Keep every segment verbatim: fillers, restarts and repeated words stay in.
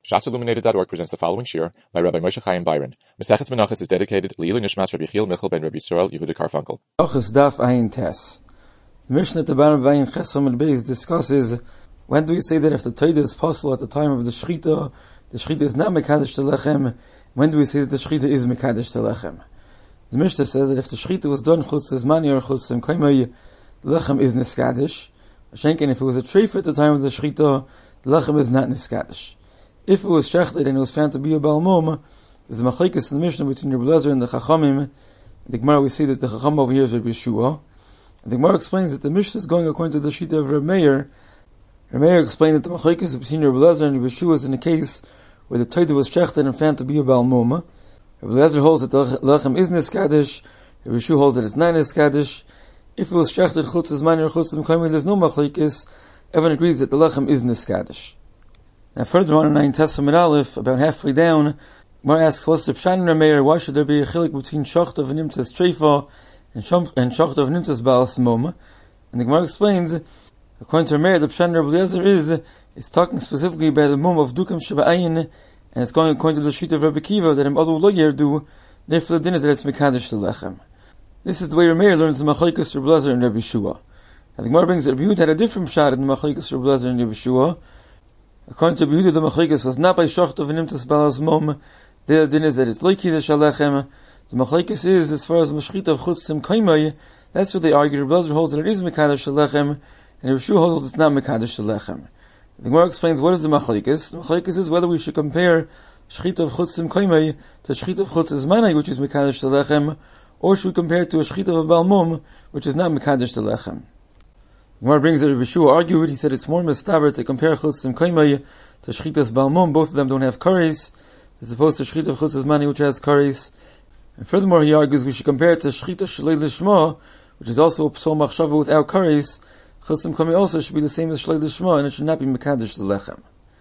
Shas Illuminated dot org presents the following shir by Rabbi Moshe Chaim Byron. Maseches Menachos is dedicated to Leilu Nishmas Rabbi Yechiel Michal ben Rabbi Yisrael Yehuda Karfunkel. Menachos Daf Ayin Tes. The Mishnah at the bottom of Ayin Chesam and Beis discusses when do we say that if the Torah is possible at the time of the Shechita, the Shechita is not Mekadesh to Lechem. When do we say that the Shechita is Mekadesh to Lechem? The Mishnah says that if the Shechita was done Chutz Zmani or Chutz Zimkaimai, the Lechem is Niskadesh. Shenken, if it was a treif at the time of the Shechita, the Lechem is not Niskadesh. If it was shechted and it was found to be a Baal Mum, there's a machlekes in the Mishnah between Rabbi Eliezer and the Chachamim. In the Gemara we see that the Chacham over here is Rabbi Yeshua. And the Gemara explains that the Mishnah is going according to the Shita of Rabbi Meir. Rabbi Meir explained that the machlekes between Rabbi Eliezer and Rabbi Yeshua is in a case where the Torah was shechted and found to be a Baal Mum. Rabbi Eliezer holds that the Lechem is Niskadesh. Rabbi Yeshua holds that it's not Niskadesh. If it was shechted Chutz Zmani or Chutz Zimkaimai, there's no machlekes. Everyone agrees that the Lechem is Niskadesh. Now further on in Ayin Testament Aleph, about halfway down, Mar asks, what's the Pshat in Rameir? Why should there be a chilik between Shochtov and Nimtzas Treifa and Shochtov and Nimtzas Baalas Mum? And the Gemara explains, according to Rameir, the Pshat in Rabbi Eliezer is, it's talking specifically about the Mum of Dukam Sheba'ayin, and it's going according to the sheet of Rabbi Kiva, that in Adu Lo Yerdu, therefore the din is that it's Mekadesh to Lechem. This is the way Rameir learns the Machlekes Rabbi Eliezer and Rabbi Yeshua. And the Gemara brings that Rabbi Yehuda had a different Pshat in the Machlekes Rabbi Eliezer and Rabbi Yeshua. According to Rabbi Yehuda, the machlekes was not by Shochtov and Nimtzas Baalas Mum. The din is that it's Loiki the Shalechem. The machlekes is as far as Mashchita of Chutz Zimkaimai. That's what they argue. Rabbi Eliezer holds that it is Mekadesh Shalechem, and Rabbi Yeshua holds that it's not Mekadesh Shalechem. The Gemara explains what is the machlekes. The machlekes is whether we should compare Shechita of Chutz Zimkaimai to Shechita of Chutz Zmani, which is Mekadesh Shalechem, or should we compare it to a Shechita of Baal Mum, which is not Mekadesh Shalechem. Gemara brings that Rabbi Yeshua argued, he said it's more mistaber to compare Chutz Zimkaimai to Shechitas Baal Mum. Both of them don't have kares, as opposed to Shechita of Chutz Zmani, which has kares. And furthermore, he argues we should compare it to Shechita Shlei Lishma, which is also a Psal Machshava without kares. Chutz Zimkaimai also should be the same as Shlei Lishma, and it should not be Mekadesh to Lechem.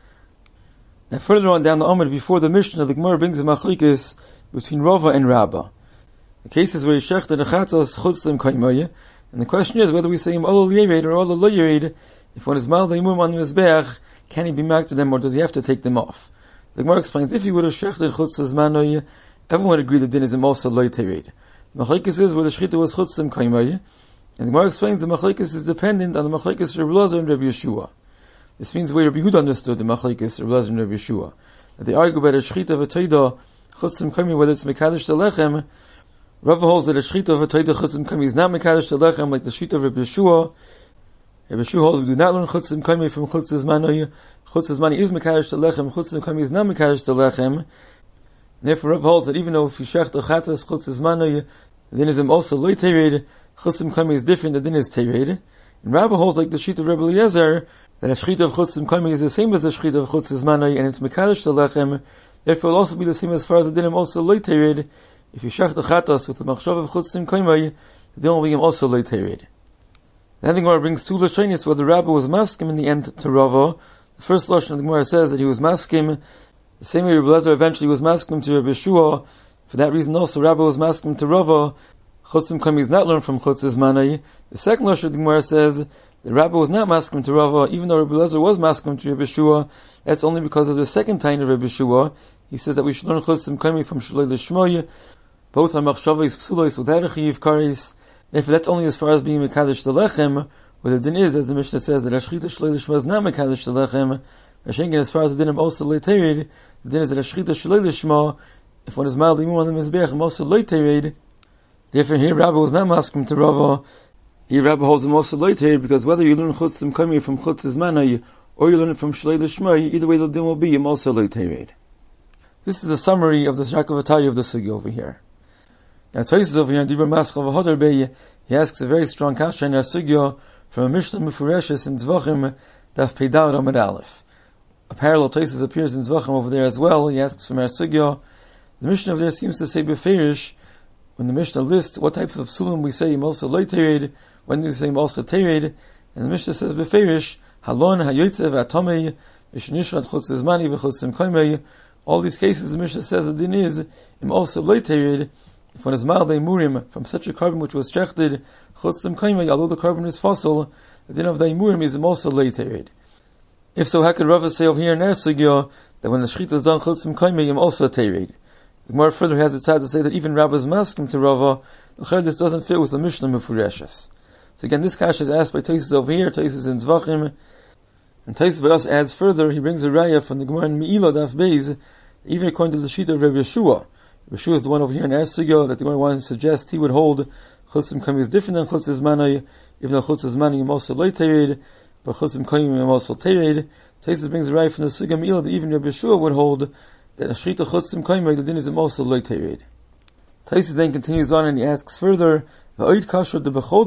Now further on down the Amud, before the Mishnah, the Gemara brings a machlekes between Rava and Rabbah. The cases where he shechted a chatzos Chutz Zimkaimai, and the question is whether we say him Olo Yered or Olo Lo Yered. If one is Mal Deimum on the Mizbeach, can he be marked to them or does he have to take them off? The Gemara explains, if he would have shechted Chutz Zmani, everyone would agree the din is him also Lo Yered. The machlekes is where the Shechita was Chutz Zimkaimai, and the Gemara explains the machlekes is dependent on the machlekes Rabbi Eliezer and Rabbi Yeshua. This means the way Rabbi Yehuda understood the machlekes Rabbi Eliezer and Rabbi Yeshua, that they argue about a Shechita of a Toida Chutz Zimkaimai, whether it's Mekadesh to Lechem. Rava holds that a Shechita of a Toida Chutz Zimkaimai is not Mekadesh to Lechem like the Shechita of Rabbi Yeshua. Rabbi Yeshua holds we do not learn Chutz Zimkaimai from Chutz Zmani. Chutz Zmani is Mekadesh to Lechem, Chutz Zimkaimai is not Mekadesh to Lechem. Therefore Rava holds that even though if you shecht a chatzas Chutz Zmani, the din is also Lo Tered, Chutz Zimkaimai is different, the din is Tered. And Rava holds like the Shechita of Rabbi Eliezer, that a Shechita of Chutz Zimkaimai is the same as the Shechita of Chutz Zmani, and it's Mekadesh to Lechem. Therefore it will also be the same as far as the din also Lo Tered. If you shech the chatas with the machshav of Chutz Zimkaimai, then will be also Lo Tered. Then the Gemara brings two lashonos where the Rabbi was maskim in the end to Rava. The first lashon of the Gemara says that he was maskim, the same way Rabbi Eliezer eventually was maskim to Rabbi Yeshua. For that reason also Rabbi was maskim to Rava. Chutz Zimkaimai is not learned from Chutz Zmani. The second lashon of the Gemara says the Rabbi was not maskim to Rava, even though Rabbi Eliezer was maskim to Rabbi Yeshua. That's only because of the second time of Rabbi Yeshua. He says that we should learn Chutz Zimkaimai from Shlei Lishma. Both are machshavos psulos without a chiyiv kares. Therefore, that's only as far as being mekadesh to lechem. What the din is, as the Mishnah says, that Ashchita Shlei Lishma is not mekadesh to lechem. Ashengen, as far as the din of also Lo Tered, the din is that Ashchita Shlei Lishma, if one is mal limu on the mizbeach, I'm also Lo Tered. Therefore, here Rabbi was not maskim to Rava. Here Rabbi holds him also Lo Tered, because whether you learn Chutz Zimkaimai from Chutz Zmani or you learn it from Shlei Lishma, either way the din will be I'm also Lo Tered. This is a summary of the Shakavatari of the sugi over here. Now, Tosfos over here in Dibur Maschal v'Hodar Bey, he asks a very strong kasha in our sugya from a Mishnah Mefureshes in Zvachim Daf Peidal Amud Aleph. A parallel Tosfos appears in Zvachim over there as well. He asks from our sugya. The Mishnah over there seems to say beferish when the Mishnah lists what types of psulim we say also Lo Tered, when do we say also Tered, and the Mishnah says beferish Halon Hayotzev Atomei Mishnishrat Chutz Zmani v'Chutz Zimkaimai. All these cases the Mishnah says the din is im also Lo Tered. If one is Ma'al Murim from such a carbon which was shechted, Chutz Zimkaimai, although the carbon is fossil, the din of the Murim is also Lo Tered. If so, how could Rava say over here in our sugya that when the shechita is done chutzim koimim also teirid. The Gemara further has it sad to say that even Rabbis maskim to Rava, this doesn't fit with the Mishnah Mefureshes. So again, this kasha is asked by Taisus over here, Taisus in Zvachim, and Taisus by us adds further, he brings a raya from the Gemara in Me'ilah Daf Beis, even according to the sheet of Rabbi Yeshua. Rabbi Yeshua is the one over here in Ersigo that the Gemara wants to suggest he would hold chutzim koimim is different than chutzim manay, even though chutzim manay is also loy teirid, but chutzim koimim is also teirid. Taisus brings a raya from the Suga Me'ilah that even Rabbi Yeshua would hold that a shechita chutzim koimim, the din is also loy teirid. Taisus then continues on and he asks further, he brings a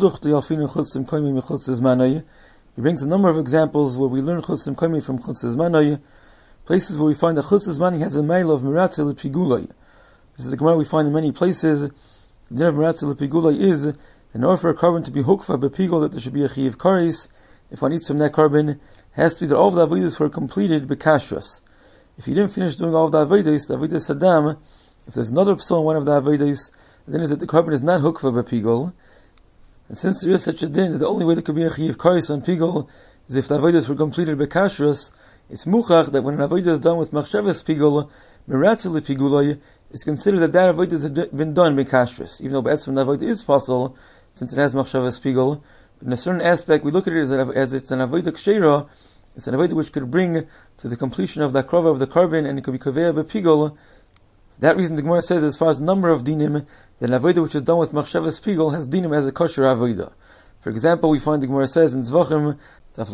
number of examples where we learn chutzim koimim from chutzim manay, places where we find that chutzim manay has a mile of miratzeh lepigulay. This is a Gemara we find in many places. The din of miratzeh lepigulay is, in order for a carbon to be hukfa bepigul, that there should be a chiv karis. If one eats from that carbon, it has to be that all of the avodas were completed bekashras. If you didn't finish doing all of the avodas, the avodas sadam, if there's another psul in one of the avodas, then is that the carbon is not hukva bepigul. And since there is such a din that the only way there could be a chiv karis on pigul is if the avodas were completed bekashras, it's muchach that when an avodah is done with machshavas pigul, miratzeh lepigulay, it's considered that that avodah has been done bekashras, even though be'etzem the avodah is possible since it has machshavas pigul. But in a certain aspect, we look at it as, as it's an avodah kshera. It's an avodah which could bring to the completion of the krova of the carbon, and it could be kaveya bepigul. For that reason, the Gemara says, as far as the number of dinim, that an avodah which is done with machshavas pigul has dinim as a kosher avodah. For example, we find the Gemara says in Zvachim, as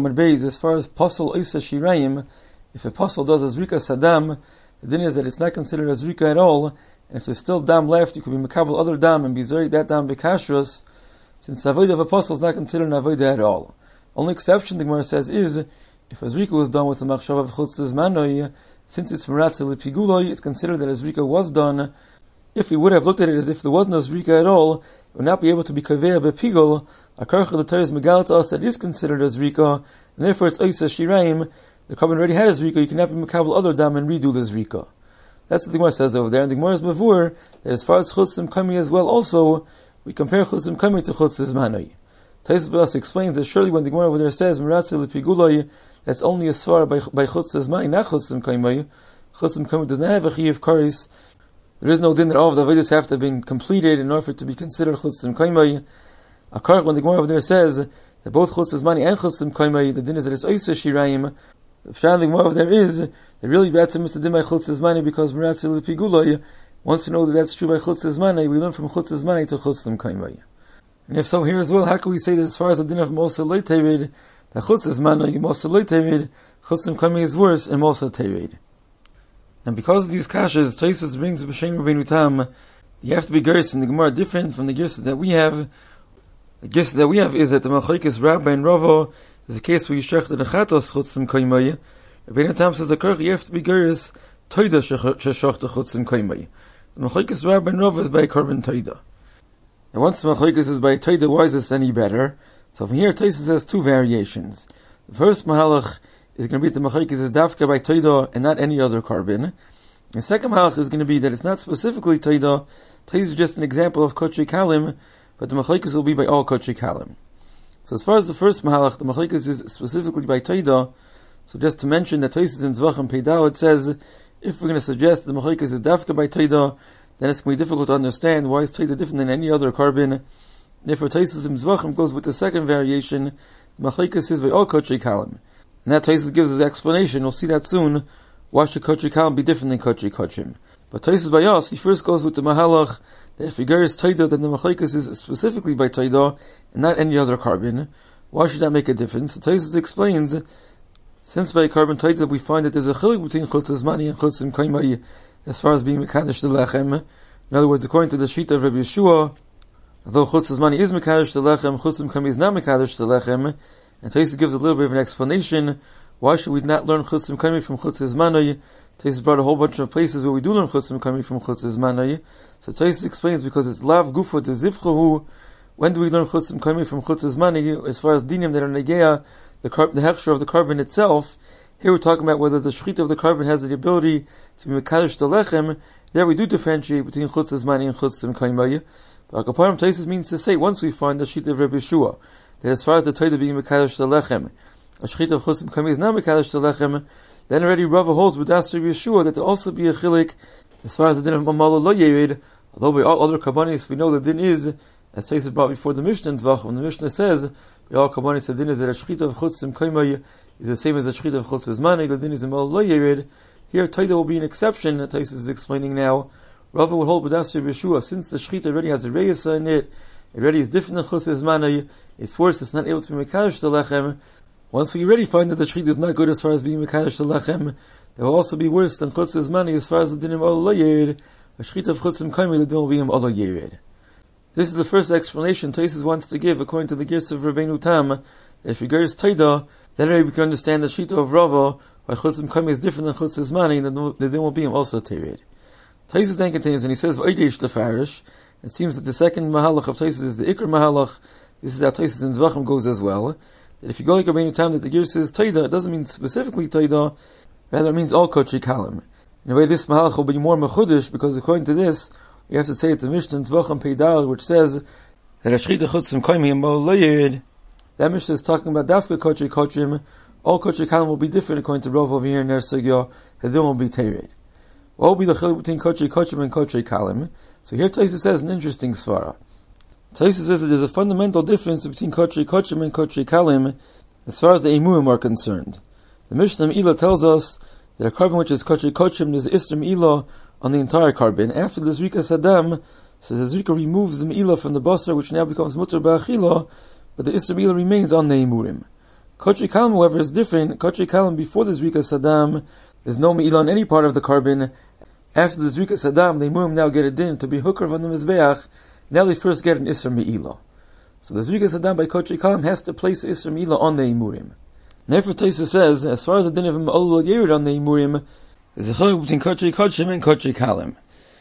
far as posel isa shirayim, if a posel does a zrika sadam, the din is that it's not considered a zrika at all, and if there's still dam left, you could be mekabel other dam and be zori that dam bekashras, since the avodah of a posel is not considered an avodah at all. Only exception, the Gemara says, is if a zrika was done with the machshava of chutzes manoi, since it's meratzeh lepiguloi, it's considered that a zrika was done. If we would have looked at it as if there was no zrika at all, it would not be able to be kaveya bepigul. A karcha the Torah is megal to us that is considered a zrika, and therefore it's oisa shiraim. The carbon already had a zrika, you cannot be mekabel other dam and redo the zrika. That's what the Gemara says over there. And the Gemara is bevur that as far as chutzim komi as well, also we compare chutzim komi to chutzim manoi. Taisus B'as explains that surely when the Gemara over there says meratzeh lepiguloi, that's only a svar by by chutzim manoi, not chutzim komi. Chutzim komi does not have a chiv karis. There is no din that all of the avodas have to have been completed in order for it to be considered chutzim komi. A karch when the Gemara over there says that both chutzim manoi and chutzim komi, the din is that it's oisa shiraim. The pshat the Gemara over there is that really be'etzem it's the din by chutzim manoi because meratzeh lepiguloi. Once we know that that's true by chutzim manoi, we learn from chutzim manoi to chutzim komi. And if so, here as well, how can we say that as far as the din of Mosa Loy Terid, that chutzim manoi Mosa Loy Terid, chutzim komi is worse and Mosa Terid. And because of these kashas, Taisus brings b'shem Rabbeinu Tam, you have to be gerus in the Gemara different from the gerus that we have. The gerus that we have is that the Machlokes Rabbi and Rava is a case where you shech the nechatos chutzim komi. Rabbeinu Tam says the karch you have to be gerus toida shech the chutzim komi. The Machlokes Rabbi and Rava is by carbon toida. And once the Machlokes is by toida, why is this any better? So from here, Taisus has two variations. The first mahalach is going to be that the Machlokes is dafka by toida and not any other carbon. The second mahalach is going to be that it's not specifically toida. Toida is just an example of kotche kalim, but the Machlokes will be by all kotche kalim. So as far as the first mahalach, the Machlokes is specifically by toida. So just to mention that Taisus in Zvachim Peidao, it says, if we're going to suggest that the Machlokes is dafka by toida, then it's going to be difficult to understand why is toida different than any other carbon. Therefore, Taisus in Zvachim goes with the second variation. The Machlokes is by all kotche kalim. And that Taisus gives us the explanation. We'll see that soon. Why should kotche kalim be different than kotche kochim? But Taisus by us, he first goes with the mahalach that if figure is toida, then the Machlokes is specifically by toida and not any other carbon. Why should that make a difference? So Taisus explains, since by carbon toida we find that there's a chilik between chutzim manoi and chutzim komi as far as being mekadosh the lechem. In other words, according to the sheet of Rabbi Yeshua, although chutzim manoi is mekadosh the lechem, chutzim komi is not mekadosh the lechem. And Taisus gives a little bit of an explanation. Why should we not learn chutzim komi from chutzim manoi? Taisus brought a whole bunch of places where we do learn chutzim komi from chutzim manoi. So Taisus explains because it's lav gufa to zivchahu. When do we learn chutzim komi from chutzim manoi? As far as dinim that are negeya, the car- the hechsher of the carbon itself. Here we're talking about whether the shechita of the carbon has the ability to be mekadosh the lechem. There we do differentiate between chutzim manoi and chutzim komi. But Akaparim Taisus means to say, once we find the shechita of Rabbi Yeshua, that as far as the toida being mekadosh the lechem, a shechita of chutzim komi is not mekadosh the lechem, then already Rava holds with Dasri Yeshua that there also be a chilik as far as the din of Mamala Lo Yered. Although by all other Kabbanis we know the din is, as Taisa brought before the Mishnah in Tvach, when the Mishnah says, by all Kabbanis the din is that a shechita of chutzim kaimai is the same as a shechita of chutzim zmani, the din is Mamala Lo Yered. Here Taida will be an exception, that Taisa is explaining now. Rava would hold with Dasri Yeshua, since the shechita already has a reyesa in it, it already is different than chutzim zmani, it's worse, it's not able to be mekadosh to lechem. Once we already find that the shechita is not good as far as being mekadosh to lechem, it will also be worse than chutzim zmani as far as the din of Mamala Lo Yered. A shechita of chutzim kaimai, the din will be Mamala Lo Yered. This is the first explanation Tosfos wants to give according to the Gersa of Rabbeinu Tam, that if we Gersa Taida, then we can understand the shita of Rava, why chutzim kaimai is different than chutzim zmani, and the din will be also Tered. Tosfos then continues, and he says, V'oidesh lefarish. It seems that the second mahalach of Tosfos is the Ikr mahalach. This is how Tosfos in Zvachim goes as well. That if you go like Rabbeinu Tam, that the Gersa is Taida, it doesn't mean specifically Taida, rather it means all Kochi Kalim. In a way, this mahalach will be more mechudish, because according to this, we have to say at the Mishnah in Tvachim Peidal, which says that a shechita chutzim kaimai Mamala Lo Yered. That Mishnah is talking about dafka Kochi Kochim. All Kochi Kalim will be different according to Rav over here in Ner Sugya. The din will be Tered. What will be the chiluk between Kochi Kochim and Kochi Kalim? So here Tosfos says an interesting svara. Tosfos says that there's a fundamental difference between Kochi Kochim and Kochi Kalim as far as the emuim are concerned. The Mishnah Me'ilah tells us that a carbon which is Kochi Kochim is Isra Me'ilah on the entire carbon. After the Zrika Saddam, so the Zrika removes the Me'ilah from the basar, which now becomes Mutter Ba'achila, but the Isra Me'ilah remains on the Emurim. Kochi Kalim, however, is different. Kochi Kalim, before the Zrika Saddam, there's no Me'ilah on any part of the carbon. After the Zrika Saddam, the Emurim now get a din to be hooker on the Mizbeach. Now they first get an Isra Me'ilah. So the Zrika Saddam by Kochi Kalim has to place the Isra Me'ilah on the Emurim. Therefore, Tosfos says, as far as the din of Mamala Lo Yered on the Emurim, there's a chiluk between Kochi Kochim and Kochi Kalim.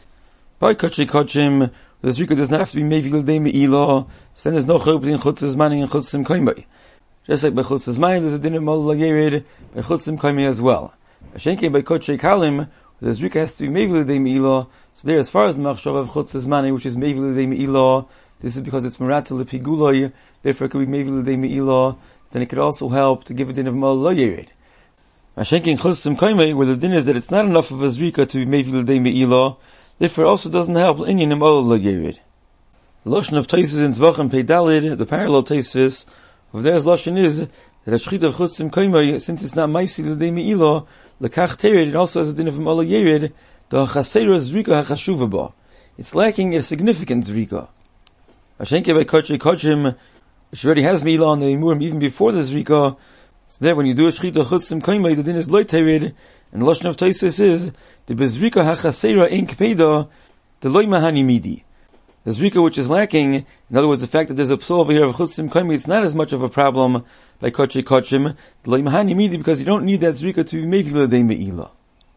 By Kochi Kochim, the Zrika does not have to be Mevil Dei Me'ilah, so then there's no chiluk between chutzim zmani and chutzim kaimai. Just like by chutzim zmani, there's a din of Mamala Lo Yered, by chutzim kaimai as well. Hashenkein by Kochi Kalim, the Zrika has to be Mevil Dei Me'ilah, so there, as far as the machshava of chutzim zmani, which is Mevil Dei Me'ilah, this is because it's Meratzah Lepiguloi, therefore it could be Mevil Dei Me'ilah, then it could also help to give a din of Mamala Lo Yered. Mashenkin chutzim kaimai, where the din is that it's not enough of a zrika to be mevil dei me'ilah, therefore it also doesn't help inyan Mamala Lo Yered. The lashon of Tosfos in Zvachim Peidalid, the parallel Tosfos of there's lashon is that a shechita of chutzim kaimai, since it's not mevil dei me'ilah, lekach tered, it also has a din of Mamala Lo Yered, the chasera zrika hachashuva ba. It's lacking a significant zrika. Mashenkin by Kochi Kochim, which already has me'ilah on the emurim even before the zrika. So there, when you do a shechita chutzim kaimai, the din is lo tered, and the lashon of Tosfos is the bezrika hachasera ein kpeda, the lo mahani midi. The zrika which is lacking, in other words, the fact that there's a psal over here of chutzim kaimai, it's not as much of a problem by Kochi Kochim, the lo mahani midi, because you don't need that zrika to be mevil dei me'ilah.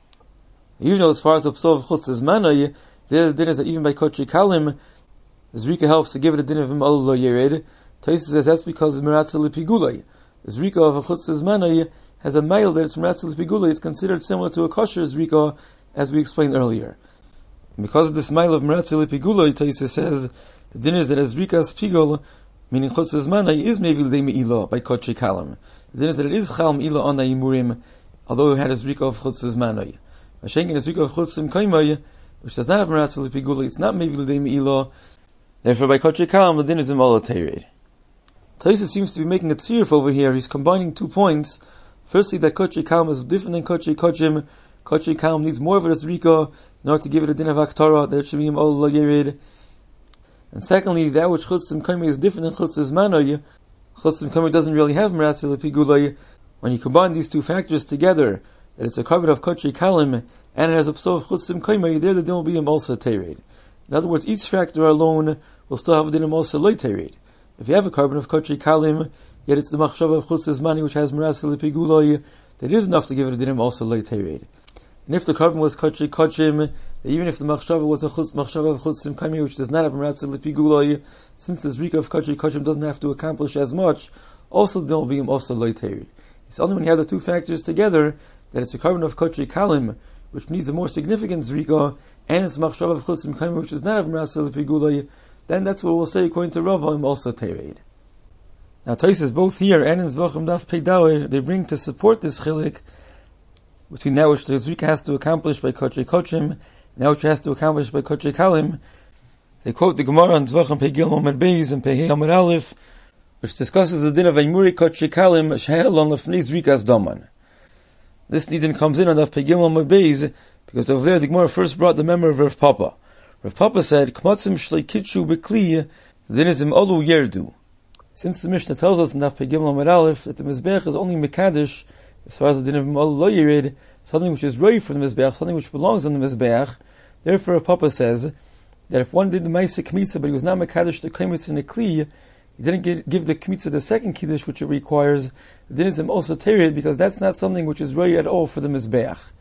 Even though as far as the psal of chutzim zmanai, the din is that even by Kochi Kalim, the zrika helps to give it a din of Mamala Lo Yered. Tosfos says that's because of Meratzah Lepiguloi. The zrika of a chutzim zmanai has a mile that it's Meratzah Lepiguloi. It's considered similar to a kosher zrika, as we explained earlier. And because of this mile of Meratzah Lepiguloi, Tosfos says the din is that a zrika spigul, meaning chutzim zmanai, is mevil dei me'ilah by Kochi Kalim. The din is that it is chal me'ilah on the emurim, although it had a zrika of chutzim zmanai. Mashenkin a zrika of chutzim kaimai, which does not have Meratzah Lepiguloi, it's not mevil dei me'ilah. Therefore, by Kochi Kalim, the din is Mamala Tered. Tosfos seems to be making a tziruf over here. He's combining two points. Firstly, that Kochi Kalim is different than Kochi Kochim. Kochi Kalim needs more of a zrika in order to give it a din of Aktara, that it should be Mamala Lo Yered. And secondly, that which chutzim kaimai is different than chutzim zmanai. Chutzim kaimai doesn't really have Meratzah Lepiguloi. When you combine these two factors together, that it's a carbon of Kochi Kalim, and it has a psal of chutzim kaimai, there the din will be Mamala Tered. In other words, each factor alone will still have a din of Mamala Lo Tered. If you have a carbon of Kochi Kalim, yet it's the machshava of chutzim zmani which has Meratzah Lepiguloi, that is enough to give it a din of Mamala Lo Tered. And if the carbon was Kochi Kochim, even if the machshava was a chutz, machshava of chutzim kaimai which does not have Meratzah Lepiguloi, since the zrika of Kochi Kochim doesn't have to accomplish as much, also there will be Mamala Lo Tered. It's only when you have the two factors together that it's a carbon of Kochi Kalim which needs a more significant zrika, and it's machshava of chutzim kaimai which does not have Meratzah Lepiguloi, then that's what we'll say according to Rava, I'm also tered. Now Tosfos both here and in Zvachim Daf Peidalid, they bring to support this chilik between that which the Zrika has to accomplish by Kodesh Kodshim and that which it has to accomplish by Kodesh Kalim. They quote the Gemara on Tvachim Pei Gil Omer Beis and Pei Omer Aleph, which discusses the din of Eimuri Kodesh Kalim Shehelon Lefnei Zrikas Daman. This din comes in on the Pei Gil Omer Beis because over there the Gemara first brought the memory of Rav Papa. Rav Papa said, Kmotzim Shlei Kitshu Bekli, the din is Im Olu Yerdu. Since the Mishnah tells us in Daf Pei Gimel Amud Aleph that the Mizbeach is only Mekadesh, as far as the din of Im Olu Lo Yerid, something which is roi for the Mizbeach, something which belongs on the Mizbeach. Therefore, Rav Papa says that if one did the Maisa Kmitza, but he was not Mekadesh the Kaimitz in a Kli, he didn't get, give the Kmitza the second Kiddush which it requires, the din is Im also Terid, because that's not something which is roi at all for the Mizbeach.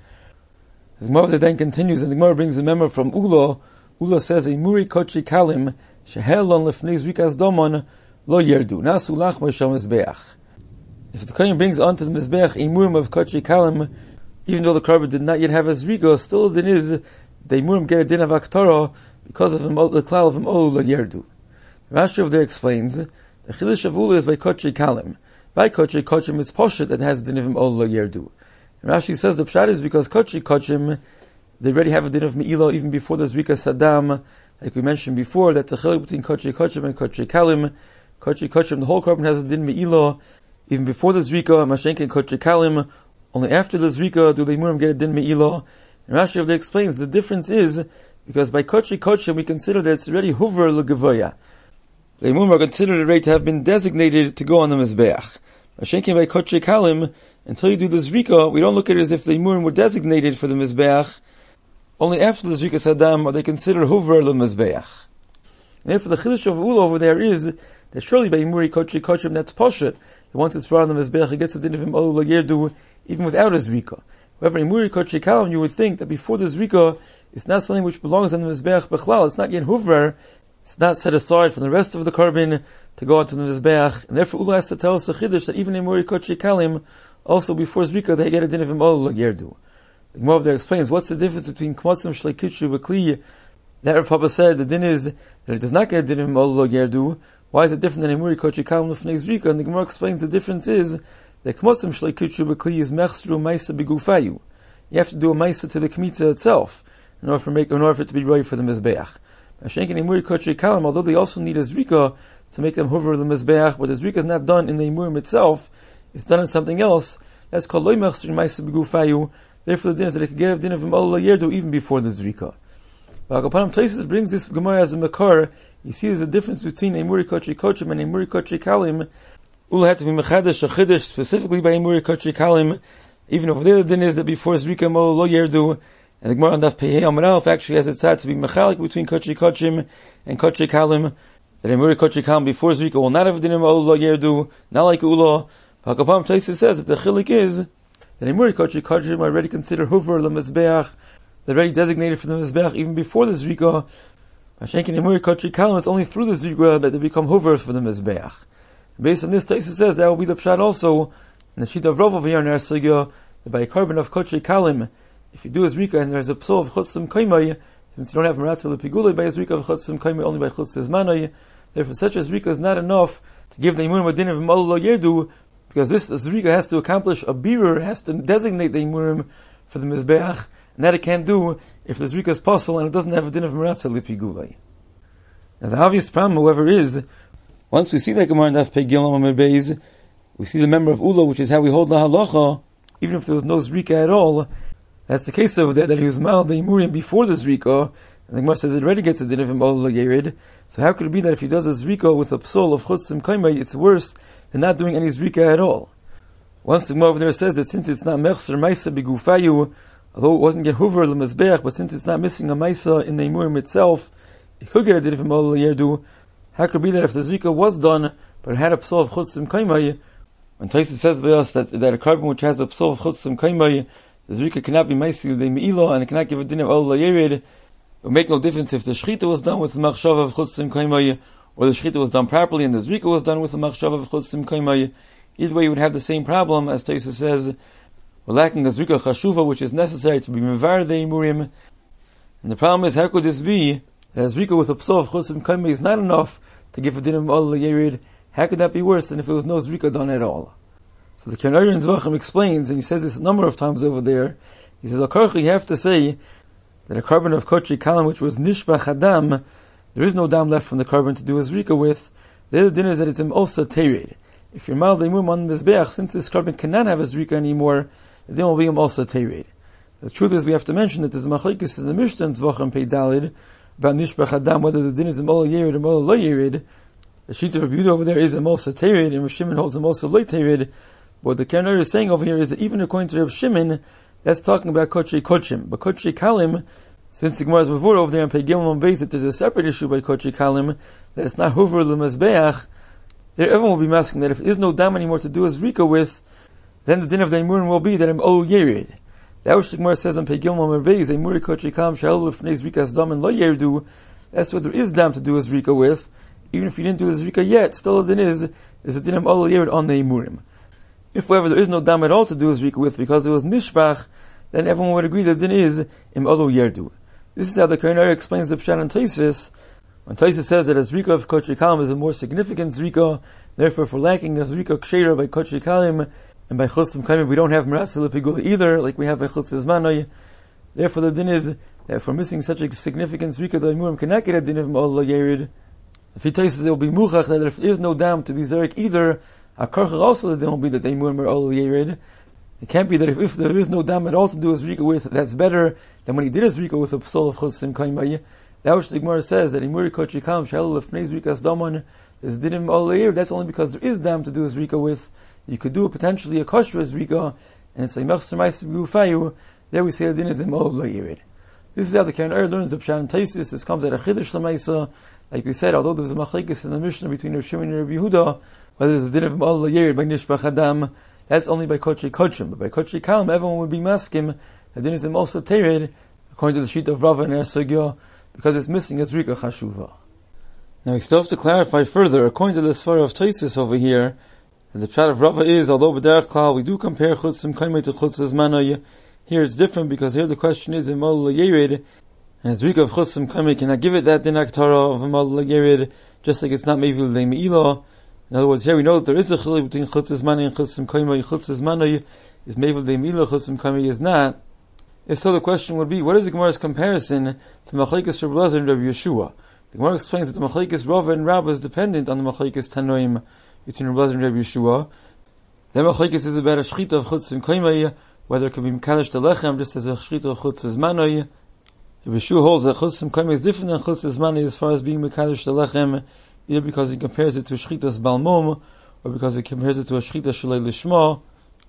The Gemara then continues, and the Gemara brings a memo from Ula. Ula says, Eimuri Kodesh Kalim, Shehelon Lefnei Zrikas Daman, Lo Yerdu. Nasu Lach Meshal Mizbeach. If the Kohen brings onto the Mizbeach a Murim of Kodesh Kalim, even though the Korban did not yet have a Zrika, still the din is, the Murim get a din of Aktorah, because of the Klal of Im Olu Lo Yerdu. Rashi over there explains, the Chilish of Ula is by Kodesh Kalim. By Kodesh Kodshim is Poshet that has the din of Im Olu Lo Yerdu. And Rashi says the Pshat is because Kodesh Kodshim, they already have a din of Me'ilah even before the Zrika Saddam, like we mentioned before, that's a chiluk between Kodesh Kodshim and Kodesh Kalim. Kodesh Kodshim, the whole Korban has a din Me'ilah, even before the Zrika, Mashenk and Kodesh Kalim. Only after the Zrika do the Murim get a din Me'ilah. And Rashi over explains the difference is, because by Kodesh Kodshim we consider that it's already Huver L'Gevoya. The Murim are considered already to have been designated to go on the Mizbeach. Mashenk by Kodesh Kalim, until you do the Zrika, we don't look at it as if the Murim were designated for the Mizbeach. Only after the Zrika Saddam are they considered Huver L'Mizbeach. Therefore, the Chiddush of Ula over there is that surely by Eimuri Kodesh Kodshim that's Poshet, that once it's brought on the Mizbeach, it gets the din of Im Olu Lo Yerdu, even without a Zrika. However, Eimuri Kodesh Kalim, you would think that before the Zrika, it's not something which belongs on the Mizbeach Bechlal, it's not yet Huver, it's not set aside from the rest of the Korban to go onto the Mizbeach, and therefore Ula has to tell us the Chiddush that even Eimuri Kodesh Kalim, also before Zrika, they get a din of Im Olu Lo Yerdu. The Gemara there explains what's the difference between Kmotzim Shlei Kitshu Bekli. That Rav Papa said the din is that it does not get a din of Im Olu Lo Yerdu. Why is it different than Eimuri Kodesh Kalim Lefnei Zrika? And the Gemara explains the difference is that Kmotzim Shlei Kitshu Bekli is Mechsru Maisa Begufayu. You have to do a Maisa to the Kmitza itself in order for make in order for it to be right for the Mizbeach. Mashenk and Eimuri Kodesh Kalim, although they also need a Zrika to make them Huver the Mizbeach, but the Zrika is not done in the Eimurim itself; it's done in something else. That's called Loi Mechsru Maisa Begufayu. Therefore, the din is that it could get a din of Im Olu Lo Yerdu even before the Zrika. But Akapanim Taisus brings this Gemara as a Makar. You see, there's a difference between Eimuri Kodesh Kodshim and Eimuri Kodesh Kalim. Ula had to be Mechadesh, a Chiddush, specifically by Eimuri Kodesh Kalim. Even over there, the din is that before Zrika Im Olu Lo Yerdu, and the Gemara on Daf Pei Amud Aleph actually has it said to be Mechalik between Kodesh Kodshim and Kodesh Kalim. That Eimuri Kodesh Kalim before Zrika will not have a din of Im Olu Lo Yerdu, not like Ula. But Akapanim Taisus says that the Chilik is that Eimuri Kodesh Kodshim are already considered Huver L'Mizbeach. They're already designated for the Mizbeach even before the Zrika. Mashenk and Eimuri Kodesh Kalim, it's only through the Zrika that they become Huver for the Mizbeach. Based on this, Taisus says that will be the Pshat also in the sheet of Rav over here in our Sugya, that by a Korban of Kodesh Kalim, if you do a Zrika and there's a Psal of Chutzim Kaimai, since you don't have Meratza L'Pigulei by a Zrika of Chutzim Kaimai, only by Chutzim Manai, therefore such a Zrika is not enough to give the Eimuri a din of Im Olu Lo Yerdu, because this Zrika has to accomplish a birur, has to designate the Emurim for the Mizbeach, and that it can't do if the Zrika is possible and it doesn't have a din of Meratza L'Pigulei. Now the obvious problem, however, is, once we see that Gemara in Daf Pei Gil Amud Beis, we see the member of Ula, which is how we hold the halacha, even if there was no Zrika at all. That's the case over there, that he was mal the Emurim before the Zrika, and the Gemara says it already gets a din of Im Olu Lo Yerid. So how could it be that if he does a Zrika with a Psal of Chutzim Kaimai, it's worse than not doing any Zrika at all? Once the Gemara over there says that since it's not Mechser Maisa Begufayu, although it wasn't get Huver L'Mizbeach, but since it's not missing a Maisa in the Emurim itself, it could get a din of Im Olu Lo Yerdu. How could it be that if the Zrika was done, but it had a Psal of Chutzim Kaimai, when Taisus says by us that, that a Korban which has a Psal of Chutzim Kaimai, the Zrika cannot be Maisil de Me'ilah, and it cannot give a din of Olu Lo Yerid, it would make no difference if the Shechita was done with the Machshava of Chutzim Kaimai, or the Shechita was done properly and the Zrika was done with the Machshava of Chutzim Kaimai. Either way, you would have the same problem, as Taisus says, we're lacking a Zrika Chashuva, which is necessary to be Mevar the Emurim. And the problem is, how could this be, that a Zrika with a Psal of Chutzim Kaimai is not enough to give a din of Olu Lo Yerid? How could that be worse than if there was no Zrika done at all? So the Kernari in Zvachim explains, and he says this a number of times over there, he says, Al-Karchi, you have to say that a carbon of Kochi Kalam, which was Nishbach Adam, there is no dam left from the carbon to do a Zrika with. The other din is that it's im also tered. If you're mal deimum on Mizbeach, since this carbon cannot have a Zrika anymore, the din will be im also tered. The truth is, we have to mention that there's a machlekes in the Mishnah in Zvachim Pei Dalid about Nishbach Adam, whether the din is im ol yerid or ol lo yerid. The sheet of Rebbe over there is im also tered, and Rav Shimon holds im also lo tered. What the Kernari is saying over here is that even according to Rav Shimon, that's talking about Kochi Kochim. But Kochi Kalim, since the Gemara is before over there in Pei Gimel on base that there's a separate issue by Kochi Kalim, that it's not Hover L'Mazbeach, there everyone will be asking that if there is no dam anymore to do a Zrika with, then the din of the Imurim will be that I'm Ol Yerid. That which the Gemara says on Pei Gimel on base, Imuri Kochi Kalim Sha'el L'Fnei Zrika's Dam and Lo Yerdu, that's what there is dam to do a Zrika with. Even if you didn't do the Zrika yet, still the din is, is the din of Ol Yerid on the Imurim. If, however, there is no dam at all to do a Zrika with because it was Nishbach, then everyone would agree that the din is Im Olu Yerdu. This is how the Kernari explains the Pshat and Taisus. When Taisus says that a Zrika of Kochi Kalim is a more significant Zrika, therefore for lacking a Zrika Kshera by Kochi Kalim, and by Chutzim Kalim we don't have Merasa Lepigula either, like we have by Chutzim Zmanoi. Therefore the din is that for missing such a significant Zrika, the Imurim cannot get a din of Im Olu Yerid. If he Taisus, it will be Muchach, that if there is no dam to be Zarek either, HaKarchach also the din will be that the Imurim are Olu Yerid. It can't be that if, if there is no dam at all to do a Zrika with, that's better than when he did a Zrika with a Psol of Chutzim Kaimai. That which the Gemara says, that Imuri Kochi Kalim Sha'el L'Fnei Zrika's Daman is Dinim Ol Yeir, that's only because there is dam to do a Zrika with. You could do potentially a Kosher Zrika, and it's like Mechser Ma'aser B'Gufayu, there we say the din is Dim Ol Yeir. This is how the Karen Er learns the Pshat and Taisus. This comes at a Chiddush L'Maisa. Like we said, although there was a machlekes in the Mishnah between Rav Shimon and Rabbi Yehuda, whether there's a din of Ol Yeir by Nishbach Adam, that's only by Kochi Kochim. But by Kochi Kalim, everyone would be maskim. The din is also tered, according to the sheet of Rava and Ersagyo, because it's missing a Zrika Chashuva. Now we still have to clarify further, according to the Sfar of Taisus over here, that the Pshat of Rava is, although B'derech Klal, we do compare Chutzim Kaimei to Chutzim Zmanoi. Here it's different, because here the question is, in Ol Yerid, and Zrika of Chutzim Kaimei cannot give it that din Aktara of Ol Yerid, just like it's not maybe the Me'ilah. In other words, here we know that there is a chiluk between Chutzim Zmanoi and Chutzim Kaimei. Chutzim Zmanoi is maybe the Me'ilah, Chutzim Kaimei is not. If so, the question would be, what is the Gemara's comparison to the Machlekes Rabbi Elazar and Rabbi Yeshua? The Gemara explains that the Machlekes Rava and Rabba is dependent on the Machlekes Tanoim between Rabbi Elazar and Rabbi Yeshua. The Machlekes is about a shchita of Chutzim Kaimei, whether it could be Mekadosh the Lechem, just as a shchita of Chutzim Zmanoi. Rabbi Yeshua holds that Chutzim Kaimei is different than Chutzim Zmanoi as far as being Mekadosh the Lechem, either because he compares it to shchitas balmum, or because he compares it to a shchita shalei lishma.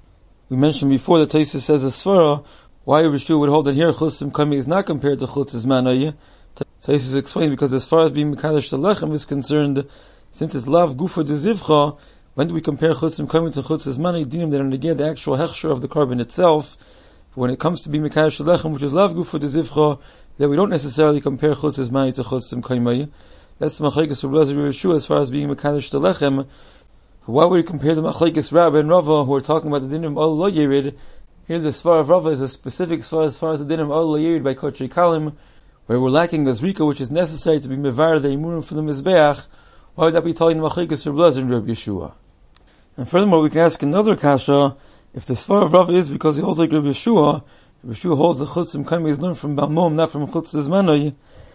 We mentioned before that Taisus says a svara, why Rabbi Yeshua would hold that here Chutzim Kaimei is not compared to Chutzim Zmanoi. Taisus explained because as far as being Mekadosh the Lechem is concerned, since it's lav gufa de zivcha, when do we compare Chutzim Kaimei to Chutzim Zmanoi? Dinim that are negate the actual hechsher of the carbon itself. But when it comes to being Mekadosh the Lechem, which is lav gufa de zivcha, that we don't necessarily compare Chutzim Zmanoi to Chutzim Kaimei. That's the Machlekes Rabbi Elazar and Rabbi Yeshua as far as being Mekadosh the Lechem. Why would we compare the Machlekes Rabba and Rava, who are talking about the din of Ol Lo Yerid? Here the Svar of Rava is a specific Svar as far as the din of Ol Lo Yerid by Kochi Kalim, where we're lacking a Zrika which is necessary to be Mevar the Imurim for the Mizbeach. Why would that be telling the Machlekes Rabbi Elazar and Rabbi Yeshua? And furthermore, we can ask another kasha, if the Svar of Rava is because he holds like Rabbi Yeshua, Rabbi Yeshua holds the Chutzim Kaimei is learned from Balmum, not from Chutzim Zmanoi.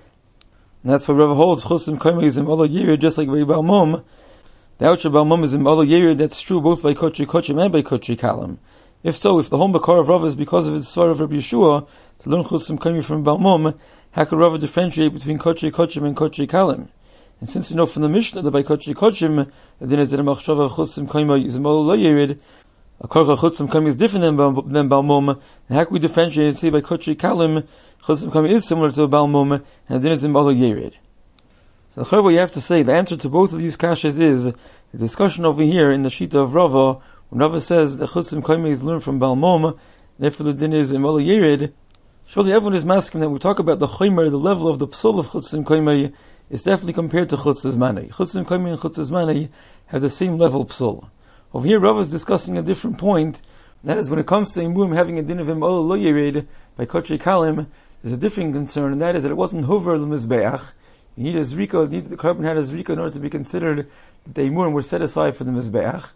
And that's why Rava holds Chutzim Kaimei is in Ol Yerid, just like by Balmum. The Oucha Balmum is in Ol Yerid, that's true both by Kochi Kochim and by Kochi Kalim. If so, if the whole Makar of Rava is because of its Svar of Rabbi Yeshua, to learn Chutzim Kaimei from Balmum, how could Rava differentiate between Kochi Kochim and Kochi Kalim? And since we know from the Mishnah that by Kochi Kochim, the din is that a Machshava of Chutzim Kaimei is in Ol Yerid, a Korcha Chutzim Kaimei is different than, than Balmum, and how can we differentiate and say by Kochi Kalim, Chutzim Kaimei is similar to Balmum, and then it's in Ol Yerid. So the what you have to say, the answer to both of these kashas is, the discussion over here in the Shita of Rava, when Rava says that Chutzim Kaimei is learned from Balmum, therefore the din is in Ol Yerid, surely everyone is masking that we talk about the Chaymer, the level of the Psol of Chutzim Kaimei, is definitely compared to Chutzim Zmanoi. Chutzim Kaimei and Chutzim Zmanoi have the same level Psol. Over here, Rava is discussing a different point. That is, when it comes to Imurim having a din of Im Ol Lo Yerid by Kochi Kalim, there's a different concern, and that is that it wasn't Hover L'Mizbeach. You need a Zrika, you need the carbon had a Zrika in order to be considered that the Imurim were set aside for the Mizbeach.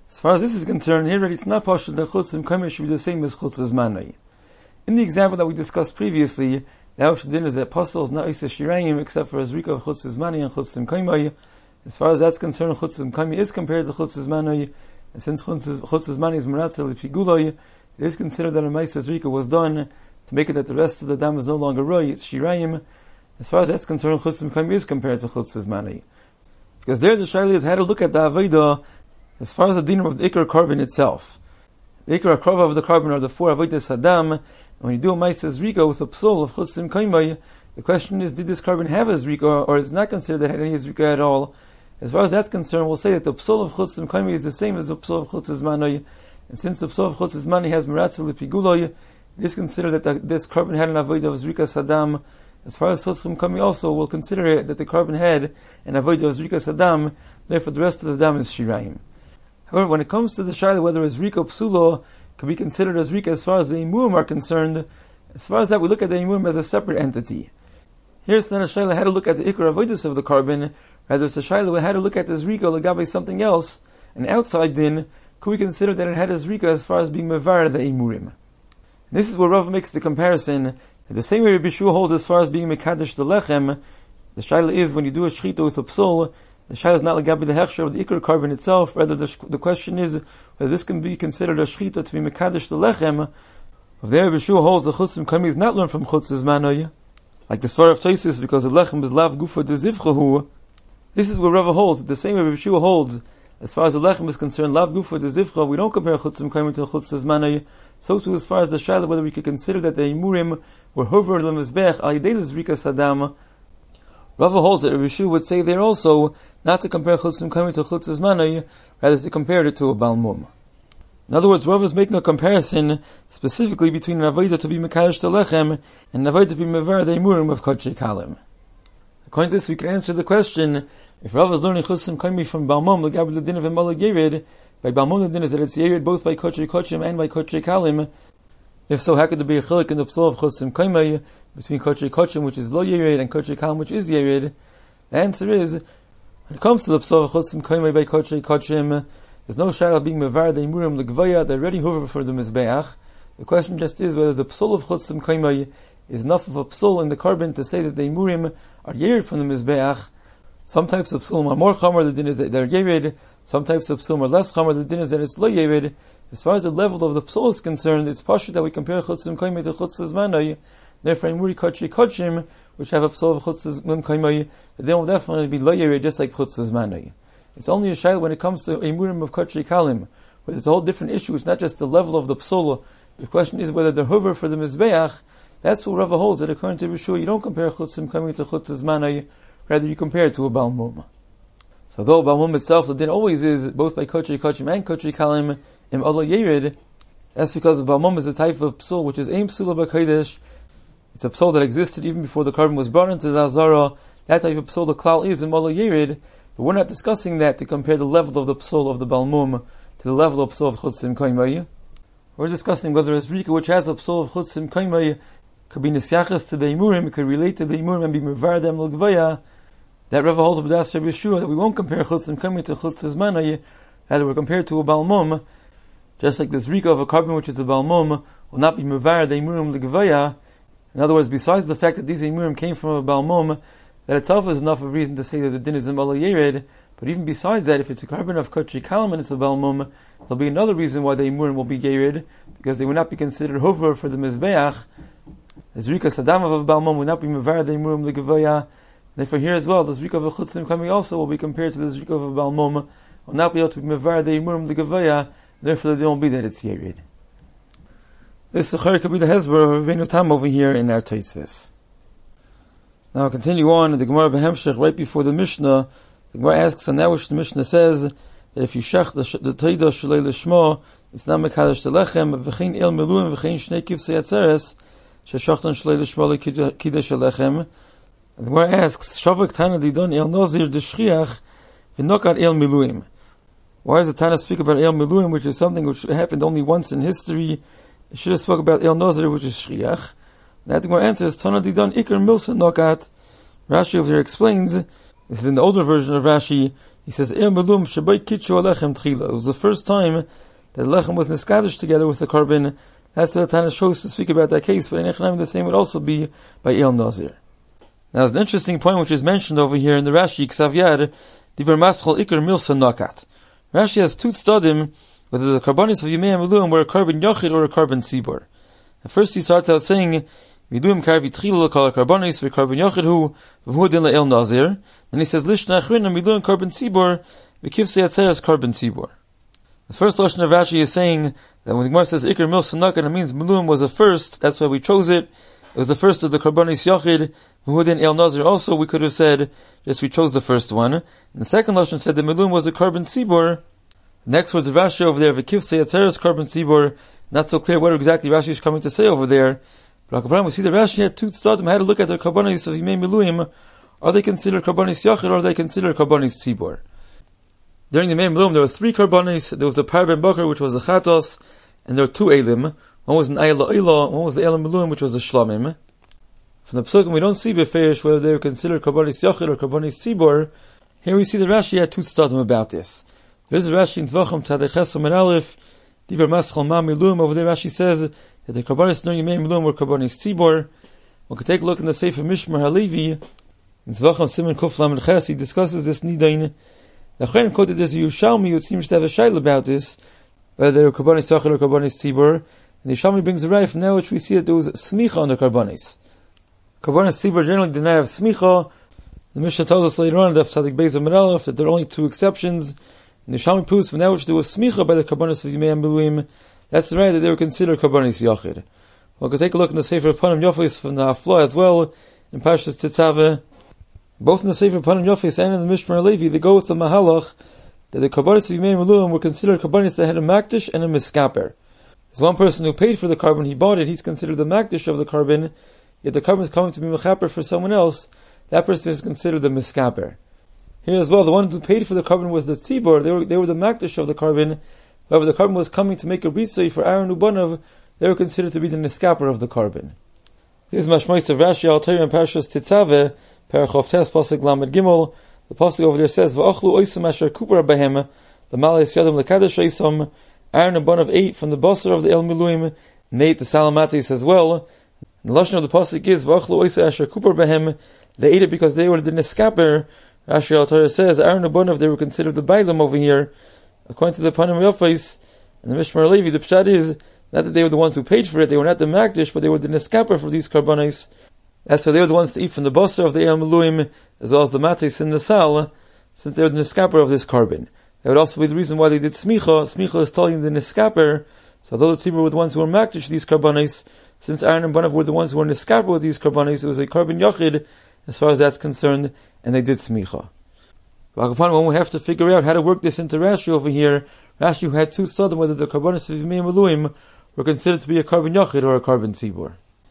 As far as this is concerned, here it's not possible that Chutzim Kaimai should be the same as Chutzim Manai. In the example that we discussed previously, the Aush Din is that Apostle is not Isa Shirayim except for Azrika of Chutzim Manai and Chutzim Kaimai. As far as that's concerned, Chutzim Kaimai is compared to Chutzim Manai, and since Chutzim Manai is Meratzel Piguloi, it is considered that a Maisa Azrika was done to make it that the rest of the dam is no longer Roy, it's Shirayim. As far as that's concerned, Chutzim Kaimai is compared to Chutzim Manai. Because there the Shaili has had to look at the Avodah as far as the dinner of the Ikar carbon itself. The Ikar Akrova of the carbon are the four Avodas Adam, and when you do a Maisa Zrika with a psul of Chutzim Kaimai, the question is, did this carbon have a Zrika, or is it not considered that it had any Zrika at all? As far as that's concerned, we'll say that the psul of Chutzim Kaimai is the same as the psul of Chutzim Manai, and since the psul of Chutzim Manai has Meratzel Piguloi, it is considered that the, this carbon had an Avodah of Zrika Saddam. As far as Chutzim Kaimai also, we'll consider it that the carbon had an Avodah of Zrika Saddam, therefore the rest of the dam is Shirayim. However, when it comes to the Shaila whether a Zrika Psulo can be considered as Zrika as far as the Imurim are concerned, as far as that we look at the Imurim as a separate entity. Here's not a Shaila how to look at the Ikar Avodas of the carbon, rather it's a Shaila how to look at the Zrika Lagabe something else, an outside din, could we consider that it had a Zrika as far as being Mevar the Imurim. This is where Rav makes the comparison, that the same way Rabbi Shua holds as far as being Mekadesh the Lechem, the Shaila is when you do a Shchita with a Psul, the Shaila is not Lagabi the Hechsher of the Ikar carbon itself, rather the, the question is whether this can be considered a Shchita to be Mekadesh the Lechem. Of there Rabbi Shua holds the Chutzim Kaimai is not learned from Chutzim Manai, like the Svar of Tosis, because the Lechem is Lav Gufa de Zivchahu. This is where Rava holds, the same way Rabbi Shua holds, as far as the Lechem is concerned, Lav Gufa de Zivcha, we don't compare Chutzim Kaimai to Chutzim Manai. So too as far as the Shaila, whether we could consider that the Imurim were hover lemizbech al yedei zrika sadam. Rava holds that Rabbi Shua would say there also not to compare Chutzim Kaimai to Chutzim Manai, rather to compare it to a Balmum. In other words, Rava is making a comparison specifically between an Avodah to be Mekadesh to Lechem and an Avodah to be Mevar the Imurim of Kodshei Kalim. According to this, we can answer the question, if Rava is learning Chutzim Kaimai from Balmum, L'gabe the din of Emala Yerid, by Balmum the din is that it's Yerid both by Kodshei Kodshim and by Kodshei Kalim. If so, how could there be a chilik in the psul of Chutzim Kaimai between Kodshei Kodshim, which is lo Yerid, and Kodshei Kalim, which is Yerid? The answer is, when it comes to the psul of Chutzim Kaimai by Kodshei Kodshim, there's no shadow of being mevar the imurim l'gvaya, they're ready hover for the mizbeach. The question just is whether the psul of Chutzim Kaimai is enough of a psul in the carbon to say that the imurim are yerid from the mizbeach. Some types of psul are more chamor, the din is that they're yerid. Some types of psul are less chamor, the din is that it's lo yerid. As far as the level of the psul is concerned, it's pashut that we compare Chutzim Kaimai to Chutzim Manai. Therefore, imuri Kodshei Kodshim, which have a psul of Chutzim Kaimai, they will definitely be lo yerid just like Chutzim Manai. It's only a shayla when it comes to imurim of Kodshei Kalim, where it's a whole different issue. It's not just the level of the psul. The question is whether they're hover for the mizbeach. That's what Rava holds, that according to Rishua, you don't compare Chutzim Kaimai to Chutzim Manai, rather you compare it to a Balmum. So though Balmum itself, the din always is, both by Kodshei Kodshim and Kodshei Kalim, im Allah Yerid, that's because the Balmum is a type of psul, which is Ein Psula B'Kodesh. It's a psul that existed even before the carbon was brought into the Azara. That type of psul, the klal is im Allah Yerid. But we're not discussing that to compare the level of the psul of the Balmum to the level of psul of Chutzim Kaimai. We're discussing whether a Zrika which has a psul of Chutzim Kaimai could be nisyachas to the imurim, it could relate to the imurim and be mevar them l'gvaya. That Rava holds with Das Rabbi Yeshua that we won't compare Chutzim Kaimai to Chutzim Manai, rather we're compared to a Balmum, just like the Zrika of a carbon which is a Balmum will not be mevar the imurim l'gvaya. In other words, besides the fact that these imurim came from a Balmum, that itself is enough of reason to say that the din is in Bala Yered, but even besides that, if it's a carbon of Kodshei Kalim and it's a Balmum, there'll be another reason why the imurim will be Yered, because they will not be considered hover for the Mizbeach. The Zrika Saddam of a Balmum will not be Mevar the imurim l'gevaya. Therefore here as well, the Zrika of a Chutzim Kaimai also will be compared to the Zrika of a Balmum, will not be able to be Mevar the imurim l'gevaya, therefore the din will be that it's Yered. This Zechar could be the Hezbollah of Rabbeinu Tam over here in our Tosfos. Now I'll continue on in the Gemara Behemshech right before the Mishnah. The Gemara asks, and now which the Mishnah says that if you shech the Teidah Shalei Lishma, it's not Mekadesh Telechem, V'chein El Meluim, V'chein Shnei Kivsei Atzeres, Sheshachtan Shalei Lishma L'Kiddush Alechem. And the Gemara asks, Shavak Tana Didon El Nazir D'Shchiach, V'nokar El Meluim. Why does the Tana speak about El Meluim, which is something which happened only once in history? It should have spoke about El Nazir, which is Shchiach. That the Gemara answers, Tana Didon Iker Milsa Nokat. Rashi over here explains This is in the older version of Rashi. He says, it was the first time that lechem was niskadish together with the carbon. That's what the Tana shows to speak about that case, but in Echanayim the same would also be by El Nazir. Now there's an interesting point which is mentioned over here in the Rashi, Ksav Yad, Diber Maschal Iker Milsa Nakat. Rashi has two tzadim, whether the carbonis of Yimei HaMiluim were a carbon Yochid or a carbon Sibor. At first he starts out saying, Viduim Karvi Tchila Kala Carbonis, ve carbon Yochid hu, v'huadin la El Nazir. Then he says, Lishna Achrina Miluim carbon Sibor, v'kivse Yatzeres carbon Sibor. The first lashon of Rashi is saying that when the Gemara says Iker Milsa Nakat, it means Miluim was the first, that's why we chose it. It was the first of the Karbonis Yochid, v'huadin El Nazir also, we could have said, just we chose the first one. And the second lashon said that Miluim was a carbon Sibor. The next words of Rashi over there, v'kivse Yatzeres carbon Sibor, not so clear what exactly Rashi is coming to say over there. But we see that Rashi had two tzadim, had to look at the Karbonis of Yimei Miluim. Are they considered Karbonis Yochid or are they considered Karbonis Sibor? During the Yimei Miluim there were three Karbonis. There was the Par Ben Bakar, which was the Chatos, and there were two Elim. One was an Ayla Ila, one was the Elim Miluim, which was the Shlamim. From the Psukim we don't see Beferish whether they were considered Karbonis Yochid or Karbonis Sibor. Here we see that Rashi had two tzadim about this. There is a Rashi in Tvachim Tadei Chesam and Aleph, Diber Maschal Ma Miluim. Over there Rashi says that the Karbonis during Yimei Miluim were Karbonis Sibor. We could take a look in the Sefer Mishmar Halevi. In Zvacham Simon Kuf Lamed Ches, he discusses this Nidain. The Chaim quoted there's a Yerushalmi who seems to have a shaila about this, whether they were Karbonis Yochid or Karbonis Sibor. And the Yerushalmi brings a right from now which we see that there was Smicha on the Karbonis. Karbonis Sibor generally did not have Smicha. The Mishnah tells us later on in the Tzadik Beis Amud Aleph that there are only two exceptions. And the Yerushalmi proves from now which there was Smicha by the Karbonis of Yimei Miluim. That's the right that they were considered Karbonis Yochid. We'll go take a look in the Sefer Panim Yofis from the Haflah as well, in Parshas Tetzaveh. Both in the Sefer Panim Yofis and in the Mishmar Levi, they go with the Mahalach that the Karbonis of Yimei Miluim were considered Karbonis that had a Makdish and a Miskaper. There's one person who paid for the carbon, he bought it, he's considered the Makdish of the carbon, yet the carbon is coming to be Mechaper for someone else, that person is considered the Miskaper. Here as well, the one who paid for the carbon was the Tzibor, they were, they were the Makdish of the carbon. However, the carbon was coming to make a Ritzai for Aaron Ubanav, they were considered to be the Niskaper of the carbon. This is Mashmois of Rashi Al-Torah and Parshas Tetzaveh, Parachov Tes, Pasuk Lamed Gimel. The Pasuk over there says, V'ochlu oisam asher kupar bahem, the Malayis Yadam Lekadosh oisam, Aaron Ubanav ate from the Basar of the El Miluim, and they ate the Salamatis as well. And the Lashon of the Pasuk is, V'ochlu oisam asher kupar bahem, they ate it because they were the Niskaper. Rashi Al-Torah says, Aaron Ubanav, they were considered the Bailam over here. According to the Panim Yofis and the Mishmar Levi, the Pshat is not that they were the ones who paid for it, they were not the Makdish, but they were the Neskaper for these Karbonis. That's why they were the ones to eat from the Basar of the El Miluim, as well as the Matzis in the Sal, since they were the Neskaper of this carbon. That would also be the reason why they did Smicha. Smicha is telling the Neskaper, so although the Tzibur were the ones who were Makdish these Karbonis, since Aaron and Banav were the ones who were Neskaper with these Karbonis, it was a carbon Yochid, as far as that's concerned, and they did Smicha. When we have to figure out how to work this into Rashi over here, Rashi who had two tzadim, whether the Karbonis of Yimei Miluim were considered to be a carbon Yochid or a carbon Tzibor.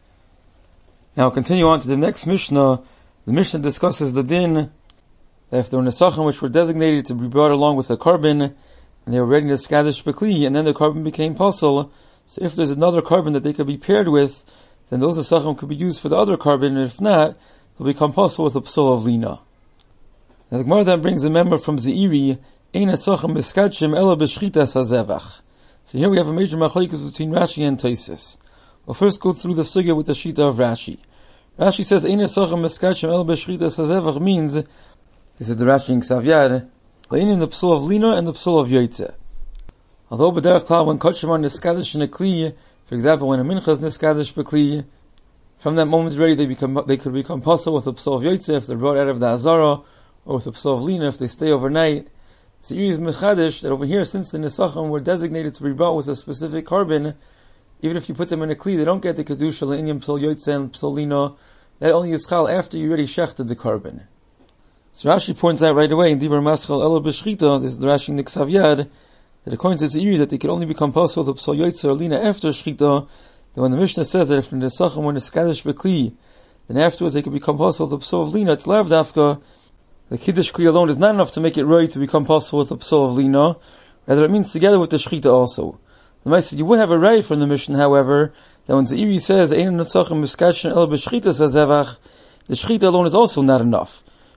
Now continue on to the next Mishnah. The Mishnah discusses the din that if there were Nesachim which were designated to be brought along with the carbon, and they were ready to Skadish Bekli, and then the carbon became Pasul, so if there's another carbon that they could be paired with, then those Nesachim could be used for the other carbon, and if not, they'll become Pasul with a Psul of Lina. Now the Gemara then brings a member from Zeiri, Ein Nesachim Miskadshim Ela B'Shchitas HaZevach. So here we have a major machlokes between Rashi and Tosfos. We'll first go through the sugya with the shita of Rashi. Rashi says, Ein Nesachim Miskadshim Ela B'Shchitas HaZevach means, this is the Rashi in Ksav Yad, Le'inin the Psul of Lina and the Psul of Yotzeh. Although B'derech Klal, when Kodshim are Niskadish in a Kli, for example, when a Mincha is Niskadish B'Kli, from that moment already they become, they could become Pasul with the Psul of Yotzeh if they're brought out of the Azara, or with the Psul of Lina if they stay overnight. Zeiri is Mechadish, that over here, since the Nesachim were designated to be brought with a specific carbon, even if you put them in a Kli, they don't get the Kedusha, Le'inyam Psul Yotzeh and Psul Lina. That only is Chal after you already shechted the carbon. So Rashi points out right away in Diber Maschal Ela B'Shchita, this is the Rashi in the Ksav Yad, that according to Zeiri, that they could only become possible with the Psul Yotzeh or Lina after Shchita, that when the Mishnah says that if the Nesachim were Neskadish B'Kli, then afterwards they could become possible with the Psul of Lina, it's Lav Dafka. The Kiddush Kli alone is not enough to make it right to become possible with the Psul of Lina, rather it means together with the Shchita also. The Maisa, you would have a right from the Mishnah, however, that when Zeiri says, Ein Nesachim Miskadshim Ela B'Shchitas HaZevach, the Shchita alone is also not enough.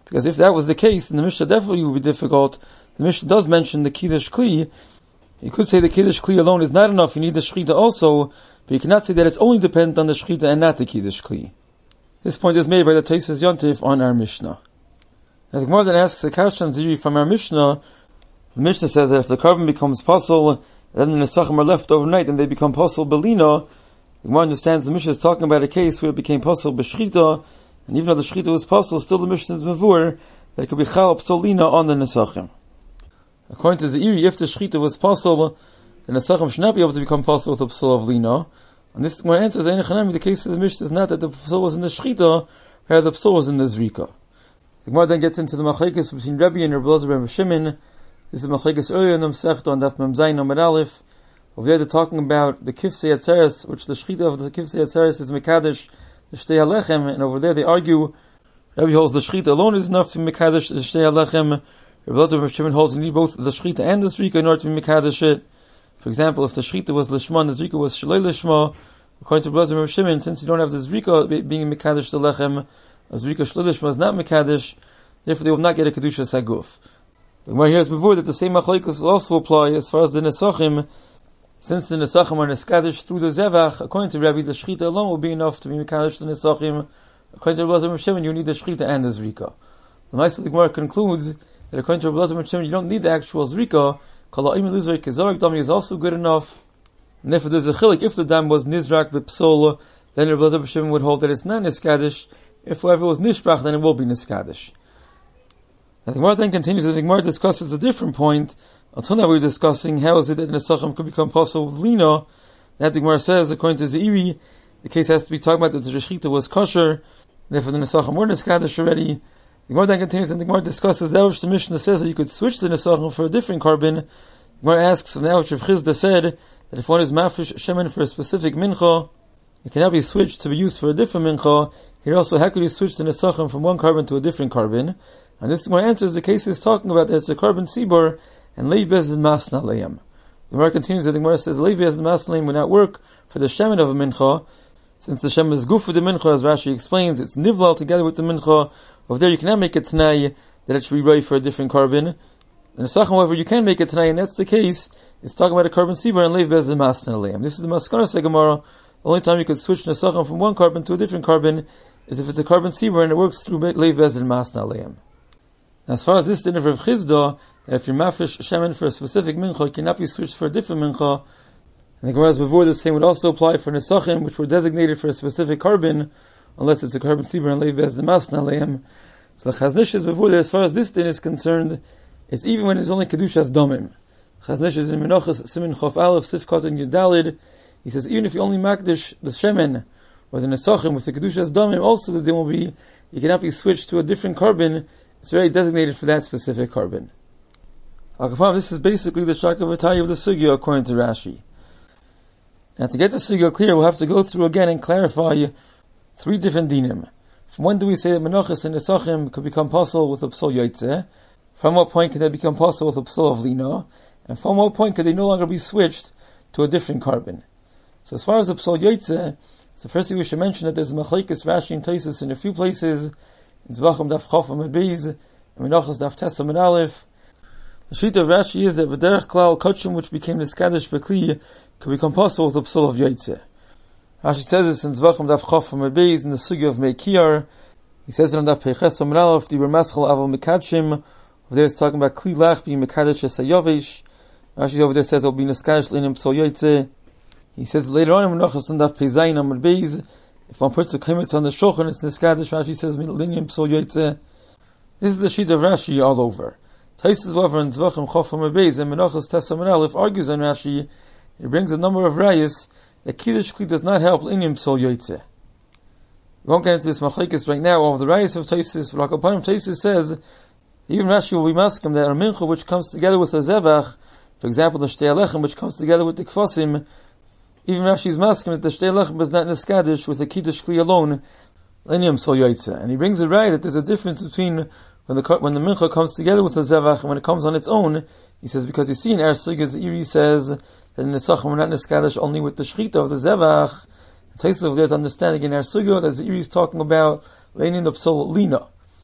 Because if that was the case, then the Mishnah definitely would be difficult. The Mishnah does mention the Kiddush Kli. You could say the Kiddush Kli alone is not enough, you need the Shechita also, but you cannot say that it's only dependent on the Shechita and not the Kiddush Kli. This point is made by the Taisus Yontif on our Mishnah. Now the Gemara then asks a question Ziri from our Mishnah. The Mishnah says that if the carbon becomes pasul, then the Nesachim are left overnight and they become pasul belina. The Gemara understands the Mishnah is talking about a case where it became pasul b'shchita, and even though the shchita was pasul, still the Mishnah is mavur that it could be chal psolina on the Nesachim. According to Zeiri, if the shchita was pasul, the Nesachim should not be able to become pasul with a psul of lina. And this Gemara answers, the case of the Mishnah is not that the psul was in the shchita, rather the psul was in the zrika. The Gemara then gets into the machlekes between Rabbi and Rabbi Elazar and Shimon. This is machlekes earlier in the Masechta on Daf Mem Zayin Amud Aleph. Over there they're talking about the kifsei atzeres, which the shchita of the kifsei atzeres is mekadesh the shtei halechem, and over there they argue Rabbi holds the shchita alone is enough to be mekadesh the shtei halechem. Rabbi Elazar and Shimon holds you need both the shchita and the zrika in order to be mekadesh it. For example, if the shchita was lishma and the zrika was shalei lishma, according to Rabbi Elazar and Shimon, since you don't have the zrika being mekadesh the lechem, a zrika shalei lishma is not mekadesh, therefore they will not get a kedusha saguf. The Gemara hears before that the same machlokes will also apply as far as the nesachim. Since the nesachim are neskadish through the zevach, according to Rabbi, the shchita alone will be enough to be mekadesh the nesachim. According to Rabbi Elazar and Shimon, you need the shchita and the zrika. The Ma'aseh the Gemara concludes that according to Rabbi Elazar and Shimon, you don't need the actual zrika. Kala imi lizrak kezarik dami is also good enough. And if there's a chilik, if the dam was nizrak b'psola, then Rabbi Elazar and Shimon would hold that it's not neskadish. If however it was nishbrach, then it will be neskadish. The Gemara then continues, and the Gemara discusses a different point. Until now we were discussing how is it that Nesachim could become possible with Lina. That the Gemara says, according to Zeiri, the case has to be talking about that the Shechita was kosher, therefore the Nesachim were Neskadish already. The Gemara then continues, and the Gemara discusses that which the Mishnah says that you could switch the Nesachim for a different carbon. The Gemara asks, and that which Rav Chizda said, that if one is mafresh shemen for a specific mincha, it cannot be switched to be used for a different mincha. Here also, how could you switch the Nesachim from one carbon to a different carbon? And this Gemara answers the case is talking about that it's a carbon sibor and leiv bezin masna leim. The Gemara continues that the Gemara says leiv bezin masna leim would not work for the shemen of a mincha, since the shemen is guf for the mincha, as Rashi explains, it's nivlal together with the mincha. Over there you cannot make it tanai that it should be right for a different carbon. In the Nesachim, however, you can make it tanai, and that's the case. It's talking about a carbon sibor and leiv bezin masna leim. This is the Maskana Gemara. The only time you could switch Nesachim from one carbon to a different carbon is if it's a carbon sibor and it works through leiv bezin masna leim. As far as this din of Rav Chizda, that if you're mafresh shemen for a specific mincha, it cannot be switched for a different mincha. And the Gemara's before the same would also apply for nesachim, which were designated for a specific carbon, unless it's a carbon sibur and leiv bezin masna leim. So the Chaznish is before that as far as this din is concerned, it's even when it's only kedushas domim. Chaznish is in Menachos Simin Chof Aleph Sifkot and Yudalid. He says even if you only makdish the shemen or the nesachim with the kedushas domim, also the din will be you cannot be switched to a different carbon. It's very designated for that specific carbon. This is basically the shakavatari of the sugya according to Rashi. Now to get the sugya clear, we'll have to go through again and clarify three different dinim. From when do we say that menachas and nesachim could become possible with a psol yotzeh? From what point can they become possible with a psol of lina? And from what point could they no longer be switched to a different carbon? So as far as the psol yotzeh, so firstly we should mention that there's a machlekes Rashi and Taisus in a few places. In Zvachim daf Chof Amud Beis, and Menachos daf Tes Amud Aleph. The sheet of Rashi is that B'derech Klal Kotshim, which became the Skadish Bekli, could become possible with the psul of Yotzeh. Rashi says this in Zvachim daf Chof Amud Beis in the Sugya of Meikiyar. He says it on daf Peiches Amud Aleph, Dibur Maschal Aval Mekadshim. Over there it's talking about Kli Lach being Mekadesh Esayovish. Rashi over there says it will be Neskadish Leinim Psul Yotzeh. He says later on in Menachos daf Peizayin Amud Beis, if one puts a kimitz on the shulchan, it's neskadish. Rashi says milinim psul yotzeh. This is the sheet of Rashi all over. Taisus however in Zvachim Chof Amud Beis and Menachos Tes Amud Aleph argues on Rashi. He brings a number of rayas that kiddush kli does not help linim psul yotzeh. We won't get into this machlekes right now. All of the rayas of Taisus, but Hakapanim Taisus says even Rashi will be maskim that a mincha which comes together with a zevach, for example the shtei alechem which comes together with the kvasim. Even Rashi is masking that the shtei lechem is not neskadish with the kiddush kli alone, linyam psul yotzeh. And he brings it right that there's a difference between when the when the mincha comes together with the zevach and when it comes on its own. He says because you see in Er Sugya Zeiri says that in the nesachim we're not neskadish only with the shchita of the zevach. Taisa of there's understanding in Er Sugya that Zeiri is talking about leaning the psul lina.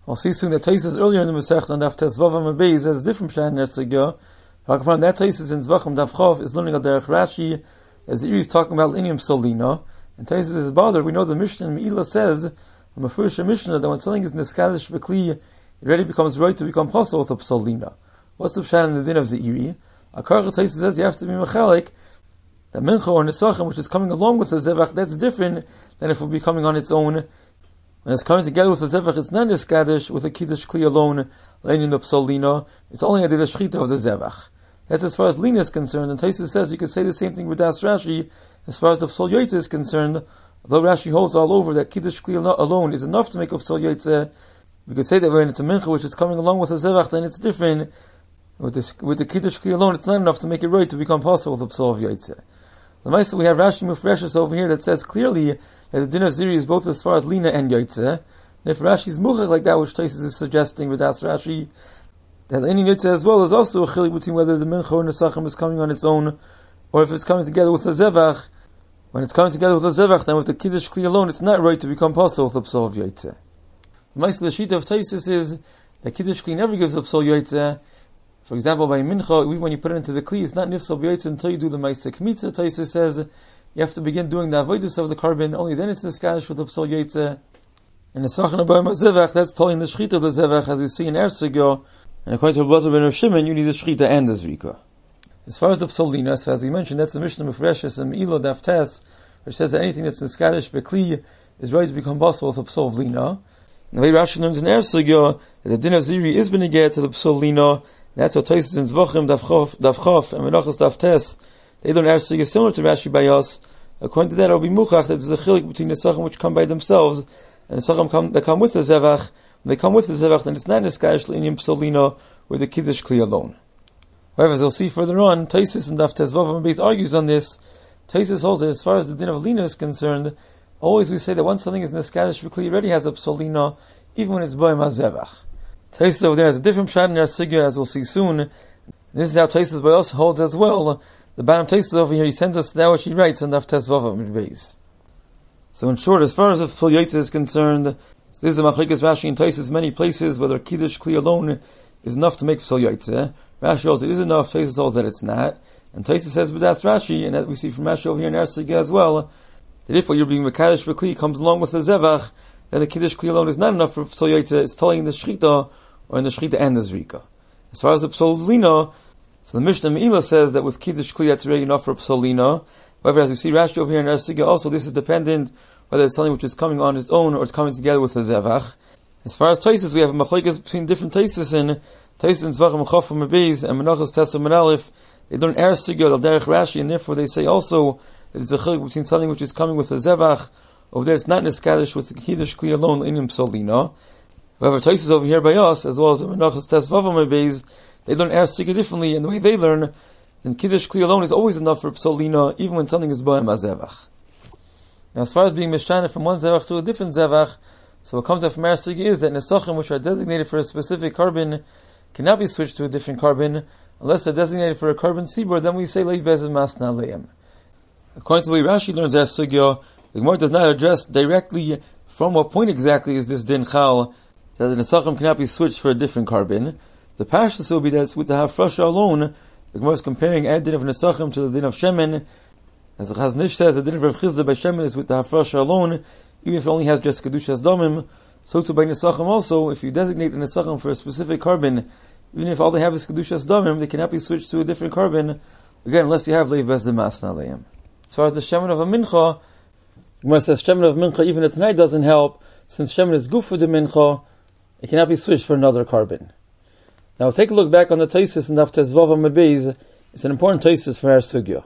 We'll see soon that Taisus earlier in the Masech on Daf Tes Vav Amud Beis has a different pshat in their sugya. From that Taisus in Zvachim Daf Chav is learning of Derech Rashi, as the Iri is talking about Linium Solina, and Taisus is bothered. We know the Mishnah in Meila says, the Mefurish Mishnah, that when something is Niskadish Bekli, it already becomes right to become possible with a Psolina. What's the pshat in the din of Zeiri? Akarcha Taisus says you have to be Mechalik, that Mincha or Nesachim, which is coming along with the Zevach, that's different than if it would be coming on its own. When it's coming together with the Zevach, it's not Niskadish with a Kiddush Kli alone, laying in the Psolina. It's only a Dida Shchita of the Zevach. That's as far as Lina is concerned, and Taisus says you could say the same thing with Das Rashi, as far as the Psol Yotzeh is concerned, although Rashi holds all over that Kiddush Kli alone is enough to make up Psol Yotzeh. We could say that when it's a Mincha which is coming along with the Zevach, then it's different. With, this, with the Kiddush Kli alone, it's not enough to make it right to become possible with the Psol of Yotzeh. The Maisa, we have Rashi Mufreshes over here that says clearly that the din of Ziri is both as far as Lina and Yotzeh. And if Rashi's Muchach like that, which Taisus is suggesting with Das Rashi, that any Yotzeh as well is also a chilik between whether the Mincha or Nesachim is coming on its own, or if it's coming together with the Zevach. When it's coming together with the Zevach, then with the Kiddush Kli alone, it's not right to become possible with the Psol of Yotzeh. The Maisa, the Shita of Taisus is that Kiddush Kli never gives up Psol Yotzeh. For example, by Mincha, even when you put it into the Kli, it's not Nifsal B'yotzeh until you do the Maisa Kmitza. Taisus says you have to begin doing the Avoidus of the carbon, only then it's Niskadish with the Psol Yotzeh. And the Sachan Abayim Zevach, that's telling the Shchita of the Zevach, as we see in Er Sugya. And according to Rabbi Ben Shimon, you need the Shchita and the Zrika. As far as the Psolina, so as we mentioned, that's the Mishnah Mefreshes and Meila Daf Tes, which says that anything that's Niskadish Bekli is ready to become possible with a Psol of Lina. And the way Rashi learns in Er Sugya, that the din of Ziri is beneged to the Psol Lina. That's how Taisus in Zvachim, Daf Chav, and Menachos Daf Tes, they learn Er Sugya similar to Rashi by us. According to that, it will be Muchach, that there's a chilik between the Sachim which come by themselves, and the Sachim come, that come with the Zevach. When they come with the Zevach, then it's not Niskadish L'Inyam Psolina with the Kiddush Kli alone. However, as we'll see further on, Taisus and Daf Tes Vav Amud Beis argues on this. Taisus holds that as far as the din of Lina is concerned, always we say that once something is Niskadish B'Kli, it already has a Psolina, even when it's Boim HaZevach. Taisus over there has a different pshat in their Sugya, as we'll see soon. And this is how Taisus by us holds as well. The bottom Taisus over here, he sends us that what she writes in Daf Tes Vav Amud Beis. So in short, as far as the Psol Yotzeh is concerned, so this is the Machlekes Rashi and Taisus many places, whether Kiddush Kli alone is enough to make Psol Yotzeh. Rashi holds it is enough, Taisus holds that it's not. And Taisus says, but that's Rashi, and that we see from Rashi over here in Er Sugya as well, that if what you're being Mekadosh B'Kli comes along with the Zevach, then the Kiddush Kli alone is not enough for Psol Yotzeh, it's telling the Shchita, or in the Shchita and the Zrika. As far as the Psol Lina, so the Mishnah Meila says that with Kiddush Kli that's already enough for Psol Lina. However, as we see Rashi over here in Er Sugya also, this is dependent whether it's something which is coming on its own or it's coming together with the Zevach. As far as Taisus, we have a machlekes between different Taisus in Taisus and Zvachim Chav Amud Beis and Menachos Tes Amud Aleph. They don't Er Sugya al Derech Rashi, and therefore they say also that it's a chilik between something which is coming with the Zevach. Over there, it's not Niskadish with the Kiddush Kli alone in Psolina. However, Taisus over here by us, as well as the Menachos Tes Vav Amud Beis, they learn Er Sugya differently, and the way they learn, and Kiddush Kli alone is always enough for Psolina, even when something is Boim HaZevach. Now, as far as being Mishnah from one Zevach to a different Zevach, so what comes out from Er Sugya is that Nesachim, which are designated for a specific carbon, cannot be switched to a different carbon, unless they're designated for a carbon Sibur, then we say Leiv Bezim Masna Leim. According to the way Rashi learns Er Sugya, the Gemara does not address directly from what point exactly is this Din Chal, that the Nesachim cannot be switched for a different carbon. The Pashtus will be that it's with the Hafrasha alone. The Gemara is comparing a Din of Nesachim to the Din of Shemen. As the Chazon Ish says, the Din of Rav Chizda by Shemen is with the Hafrasha alone, even if it only has just Kedushas Damim. So too by Nesachim also, if you designate the Nesachim for a specific carbon, even if all they have is Kedushas Damim, they cannot be switched to a different carbon, again, unless you have Leiv Bez Demasna Leim. As far as the Shemen of a Mincha, the Gemara says Shemen of Mincha, even at night doesn't help, since Shemen is good for the Mincha, it cannot be switched for another carbon. Now take a look back on the Taisus and Daf Tes Vav Amud Beis. It's an important Taisus for our Sugya.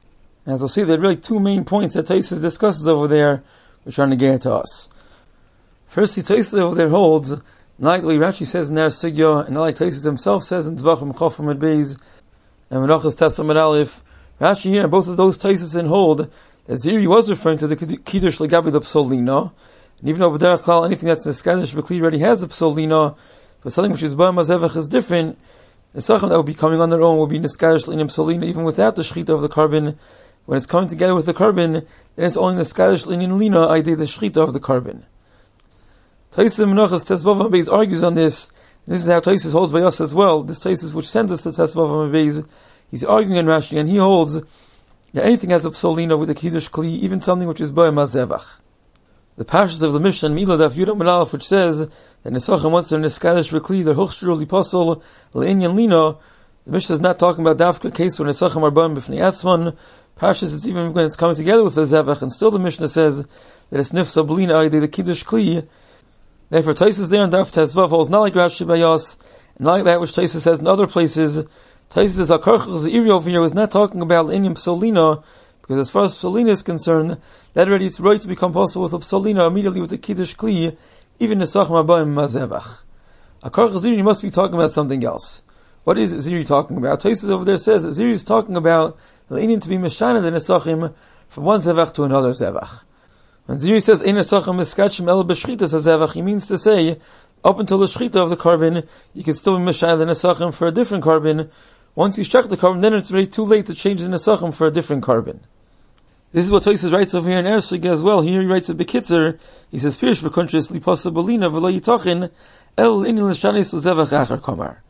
As we'll see, there are really two main points that Taisus discusses over there, which are negated to us. Firstly, Taisus over there holds, not like the way Rashi says in our Sugya, and not like Taisus himself says in Zvachim Chav Amud Beis, and Menachos Tes Amud Aleph. Rashi here, and both of those Taisus in hold, that Ziri was referring to the Kiddush Legabi the Psolina, and even though B'derech Klal, anything that's Niskadish B'Kli already has the Psolina, but something which is Boim HaZevach is different, the Sachim that will be coming on their own will be Niskadish L'Inyam Psolina, even without the Shchita of the carbon. When it's coming together with the carbon, then it's only Niskadish L'Inyan Lina, I did the Shchita of the carbon. Taisus Menachos Tesvav Beis argues on this. This is how Taisus holds by us as well. This Taisus which sent us to Tesvav Beis, he's arguing in Rashi, and he holds that anything has a psolina with a kiddush kli, even something which is boim hazevach. The pashas of the Mishnah in Mila Daf Yudam Menalef, which says that Nesachim once they're neskadish b'kli, they're huchshru liposol le'inyan lino. The Mishnah is not talking about dafka case where Nesachim are boim b'fnei atzman. Pashas, it's even when it's coming together with the zevach, and still the Mishnah says that it's nifsa b'lina ayde the kiddush kli. Therefore, Taisus there in Daf Tezvav holds not like Rashi Bayos, and not like that which Taisus says in other places. Taisus' Akarchach Z'iri over here was not talking about Inyam Psolina, because as far as Psolina is concerned, that already it's right to become possible with a Psolina immediately with the Kiddush Kli, even Nesachim Abayim Mazevach. Akarchach Z'iri must be talking about something else. What is Z'iri talking about? Taisus over there says that Z'iri is talking about the Inyan to be Meshana the Nesachim from one Zevach to another Zevach. When Ziri says, Ein Nesachim Miskachim El B'Shchitas HaZevach, he means to say, up until the Shchita of the carbon, you can still be Meshayel the Nesachim for a different carbon. Once you shech the carbon, then it's already too late to change the Nesachim for a different carbon. This is what Tosfos writes over here in Ersig as well. Here he writes a Bekitzer, he says, Pirish B'Kuntres Liposa Bolina V'lo Yitachin El Inyan L'Shanis L'Zevach Achar Kamar.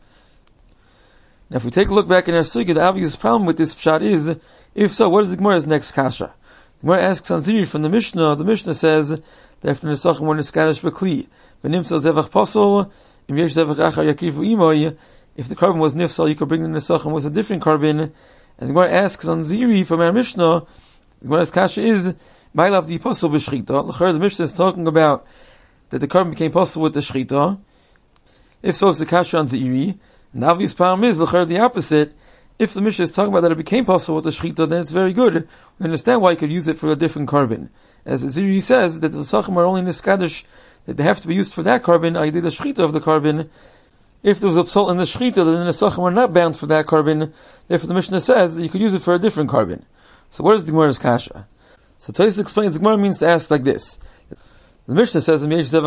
Now if we take a look back in Ersig, the obvious problem with this pshat is, if so, what is the Gemara's next kasha? The Gemara asks on Ziri from the Mishnah. The Mishnah says that after Nesachim were Neskadish B'Kli, V'nimsa Zevach Pasol, Im Yesh Zevach Achar Yakrivu Imoy. If the carbon was nifsal, you could bring the Nesachim with a different carbon. And the Gemara asks on Ziri from our Mishnah, the Gemara's kasha is, Ma'alav the Pasol B'Shchita. L'char, the Mishnah is talking about that the carbon became possible with the Shchita. If so, it's the kasha on Ziri. And the obvious problem is, l'char, the opposite. If the Mishnah is talking about that it became possible with the Shechita, then it's very good. We understand why you could use it for a different carbon. As Ziri says, that the Nesachim are only niskadish, that they have to be used for that carbon, I did the Shechita of the carbon. If there was a psal in the Shechita, then the Nesachim are not bound for that carbon. Therefore the Mishnah says that you could use it for a different carbon. So what is the Gemara's kasha? So Tosfos explains, the Gemara means to ask like this. The Mishnah says,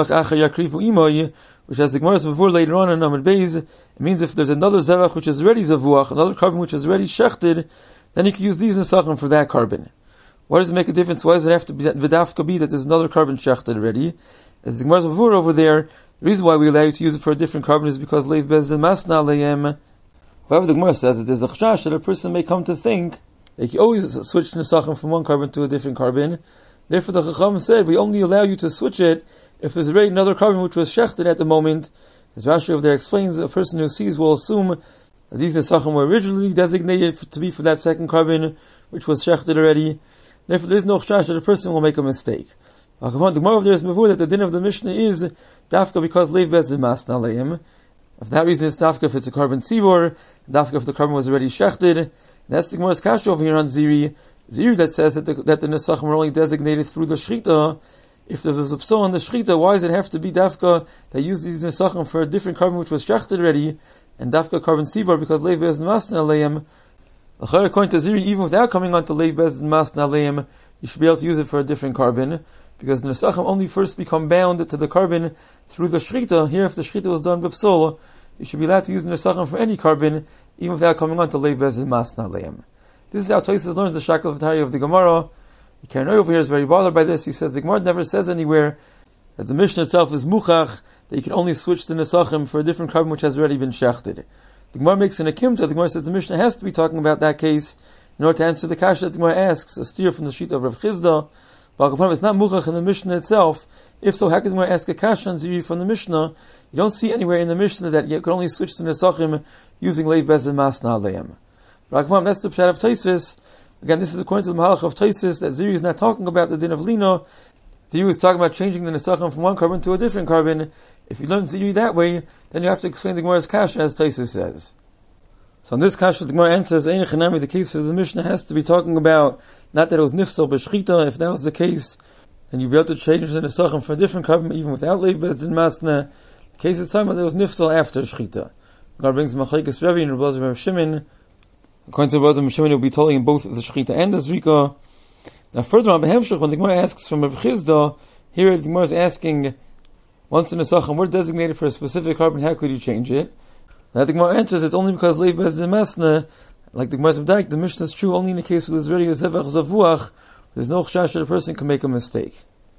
which has the Gemara's before later on in Amud Beis, it means if there's another zevach which is already zavuach, another carbon which is already shechted, then you can use these nesachim for that carbon. Why does it make a difference? Why does it have to be that v'dafka be that there's another carbon shechted already? As the Gemara's before over there, the reason why we allow you to use it for a different carbon is because leiv bezdin masna le'yem. However, the Gemara says that there's a chashash that a person may come to think that you always switch nesachim from one carbon to a different carbon. Therefore, the Chacham said we only allow you to switch it if there's already another carbon which was shechted at the moment. As Rashi over there explains, a person who sees will assume that these nesachim were originally designated for, to be for that second carbon which was shechted already. Therefore, there is no chashash that a person will make a mistake. The Gemara over there is before that the din of the Mishnah is dafka because leiv bezdin masna leim. If that reason is dafka if it's a carbon tzibor, dafka if the carbon was already shechted. And that's the Gemara's kasha over here on Ziri. Ziri that says that the, that the nesachim were only designated through the shechita. If there was a psal on the shechita, why does it have to be dafka that used these nesachim for a different carbon which was shechted already, and dafka carbon tzibor because leiv bezdin masna leim? According to Ziri, even without coming on to leiv bezdin masna leim, you should be able to use it for a different carbon, because the nesachim only first become bound to the carbon through the shechita. Here, if the shechita was done b'psal, you should be allowed to use the nesachim for any carbon, even without coming on to leiv bezdin masna leim. This is how Tosfos learns the Shakel V'Tari of the Gemara. The Karnoi over here is very bothered by this. He says the Gemara never says anywhere that the Mishnah itself is muchach, that you can only switch the nesachim for a different carbon which has already been shechted. The Gemara makes an akimta. The Gemara says the Mishnah has to be talking about that case in order to answer the kasha that the Gemara asks, a steer from the sheet of Rav Chizda. But it's not muchach in the Mishnah itself. If so, how can the Gemara ask a kasha on Ziri from the Mishnah? You don't see anywhere in the Mishnah that you can only switch the nesachim using leiv bezdin masna leim. That's the pshat of Tosfos. Again, this is according to the Mahalach of Tosfos, that Ziri is not talking about the din of Lino. Ziri is talking about changing the nesachim from one carbon to a different carbon. If you learn Ziri that way, then you have to explain the Gemara's kasha as Tosfos says. So in this kasha, the Gemara answers, Ein Chanami, the case of the Mishnah has to be talking about, not that it was nifsal b'shchita. If that was the case, then you'd be able to change the nesachim for a different carbon, even without leiv bezdin masna. The case is talking about that it was nifsal after shchita. The Gemara brings Machlekes Rebbe and Reb Elazar ben Shimon. According to Rabbi Shimon, will be telling both the Shechita and the Zrika. Now further on, Behemshach, when the Gemara asks from Rav Chizda, here the Gemara is asking, once the Nesachim were designated for a specific carbon, how could you change it? Now the Gemara answers, it's only because leiv bezdin masna, like the Gemara's B'daik, the Mishnah is true only in the case where there's already a zevach zavuach, there's no chashash that a person can make a mistake.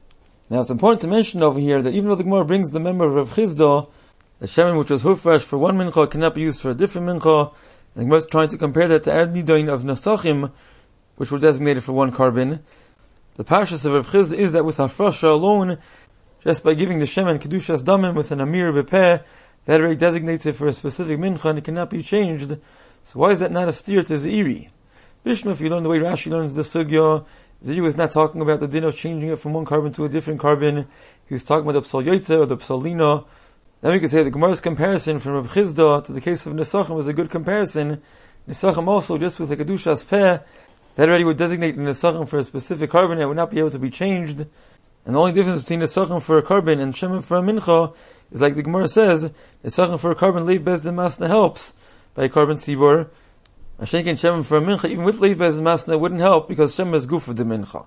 Now it's important to mention over here that even though the Gemara brings the member of Rav Chizda, the shemen which was hufresh for one mincha cannot be used for a different mincha, and the Gemara is trying to compare that to Erd Nidain of Nesachim, which were designated for one carbon. The parshas of Rav Chizda is that with Hafrasha alone, just by giving the shemen Kedushas Damim with an Amir Bepeh, that already designates it for a specific mincha and it cannot be changed. So why is that not a steer to Zeiri? Bishma, if you learn the way Rashi learns the sugya, Zeiri was not talking about the din of changing it from one carbon to a different carbon. He was talking about the Psal Yoitze or the Psalina. Then we could say the Gemara's comparison from Rav Chizda to the case of Nesachim was a good comparison. Nesachim also, just with the Kedushas Peh, that already would designate Nesachim for a specific carbon and would not be able to be changed. And the only difference between Nesachim for a carbon and Shemen for a mincha is like the Gemara says, Nesachim for a carbon, Leiv Bezdin Masna helps by a carbon Sibor. Mashenkin Shemen for a mincha, even with Leiv Bezdin Masna, wouldn't help because Shemen is guf of the mincha.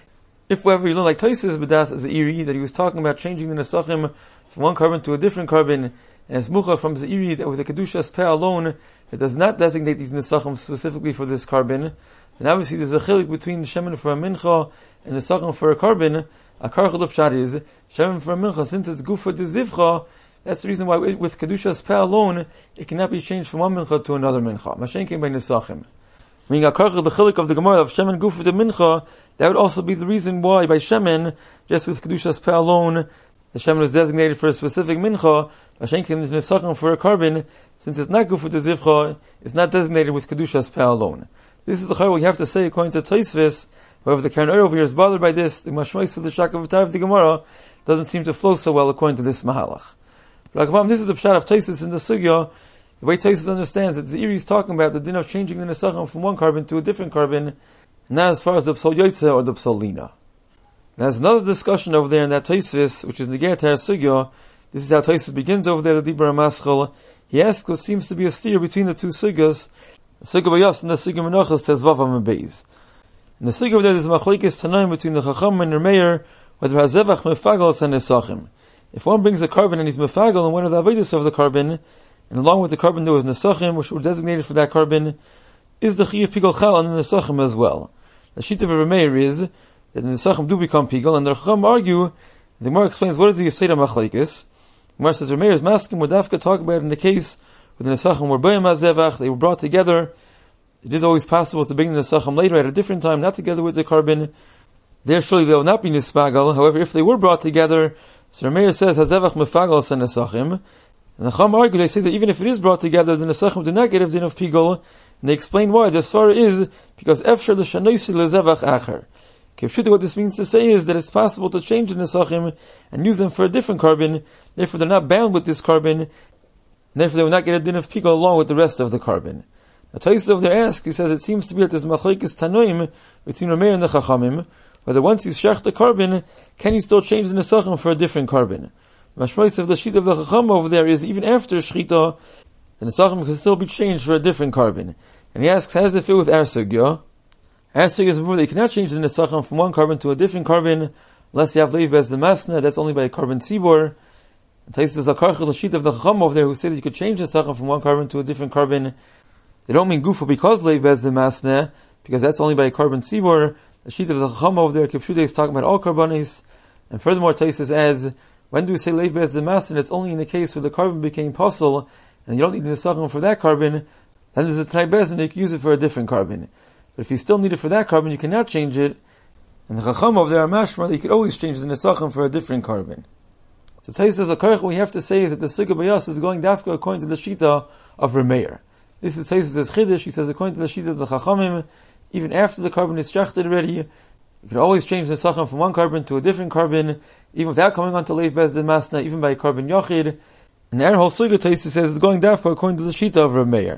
If however you learn like Taisus B'das as Zeiri, that he was talking about changing the Nesachim from one carbon to a different carbon, and it's Mucha from Zeiri that with the Kedushas Peh alone, it does not designate these Nesachim specifically for this carbon, then obviously there's a chilik between the Shemen for a mincha and the Nesachim for a carbon. A karchel pshat is Shemen for a mincha, since it's gufa de zivcha, that's the reason why with Kedushas Peh alone, it cannot be changed from one mincha to another mincha. Mashen came by Nesachim. Meaning a karchel, the chilik of the Gemara of Shemen gufa de mincha, that would also be the reason why by Shemen, just with Kedushas Peh alone, the Shemen is designated for a specific mincha. Mashen came into Nesachim for a carbon, since it's not gufa de zivcha, it's not designated with Kedushas Peh alone. This is the chayr we have to say according to Tosfos. However, the Karen over here is bothered by this. The mashmais of the Shakav of the Gemara doesn't seem to flow so well according to this mahalach. But this is the pshat of Tosfos in the sugya. The way Tosfos understands it, Zeiri is talking about the din of changing the nesachim from one carbon to a different carbon, and not as far as the psal yoitze or the psal lina. There's another discussion over there in that Tosfos, which is Negeh Tar Sugya. This is how Tosfos begins over there, the Dibur HaMaschal. He asks what seems to be a steer between the two sugyas, the sugya Bayas and the sugya Menachos Tezvav Beis. In the sugya of there is machlekes tanaim between the Chacham and the Meir, whether hazevach mefagel and nesachim. If one brings a carbon and he's mefagel and one of the avodas of the carbon, and along with the carbon there was nesachim, which were designated for that carbon, is the chiyuv pigol chal on the nesachim as well. The sheet of a Meir is that the nesachim do become pigol, and the Chacham argue. The Gemara explains what is the yeseda machlekes. The Gemara says Meir is masking what Dafka talk about in the case where the nesachim were bayim hazevach, they were brought together. It is always possible to bring the nesachim later at a different time, not together with the carbon. There surely they will not be nispagal. However, if they were brought together, so Meir says hazevach mefagel sen nesachim. And the Chacham argue, they say that even if it is brought together, the nesachim do not get a din of pigol. And they explain why. The svara is because efshar l'shanoisi lezevach acher. Kipshuta, what this means to say is that it's possible to change the nesachim and use them for a different carbon. Therefore, they're not bound with this carbon, and therefore they will not get a din of pigol along with the rest of the carbon. The Tosfos over there asks, he says, it seems to be that there's machlekes tanoim between Rameir and the Chachamim, whether once you shech the carbon, can you still change the nesachim for a different carbon? The mashmais of the sheet of the Chacham over there is even after shchita, the nesachim can still be changed for a different carbon. And he asks, how does it fit with our sugya? Our sugya is before they cannot change the nesachim from one carbon to a different carbon, unless you have leiv bezdin masna, that's only by a carbon sibor. And Tosfos is a karchel, the sheet of the Chacham over there, who say that you could change the nesachim from one carbon to a different carbon. They don't mean gufa because leiv bezdin masna, because that's only by a carbon sibor. The sheet of the Chacham over there, Kipshuta, is talking about all carbonis. And furthermore, Tosfos adds, when do we say leiv bezdin masna? It's only in the case where the carbon became pasul, and you don't need the nesachim for that carbon. Then there's a t'nai bezdin, you can use it for a different carbon. But if you still need it for that carbon, you cannot change it. And the Chacham over there are mashma that you could always change the nesachim for a different carbon. So Tosfos says, a karech we have to say is that the sugya bayas is going dafka according to the shita of Rameir. This is Tosfos' chiddush. He says, according to the sheet of the Chachamim, even after the carbon is shechted already, you can always change the nesachim from one carbon to a different carbon, even without coming on to leiv bezdin masna, even by a carbon yochid. And our whole sugya, Tosfos says, is going dafka according to the shita of Rameir.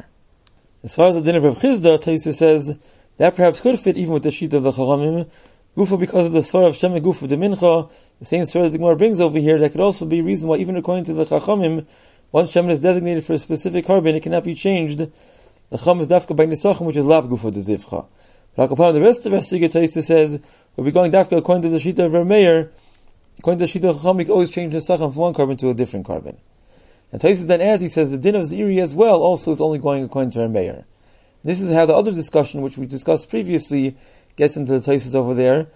As far as the din of Rav Chizda, Tosfos says, that perhaps could fit even with the shita of the Chachamim, gufa because of the svara of Shemen gufa de mincha, the same svara that the Gemara brings over here. That could also be a reason why even according to the Chachamim, once Shemen is designated for a specific carbon, it cannot be changed. The Chacham is dafka by nisachim, which is lav gufa de zivcha. But the rest of our sugya, Tosfos says, we'll be going dafka according to the shita of Rameir. According to the shita of Chacham, we can always change nisachim from one carbon to a different carbon. And Tosfos then adds, he says, the din of Zeiri as well also is only going according to Rameir. This is how the other discussion, which we discussed previously, gets into the Tosfos over there.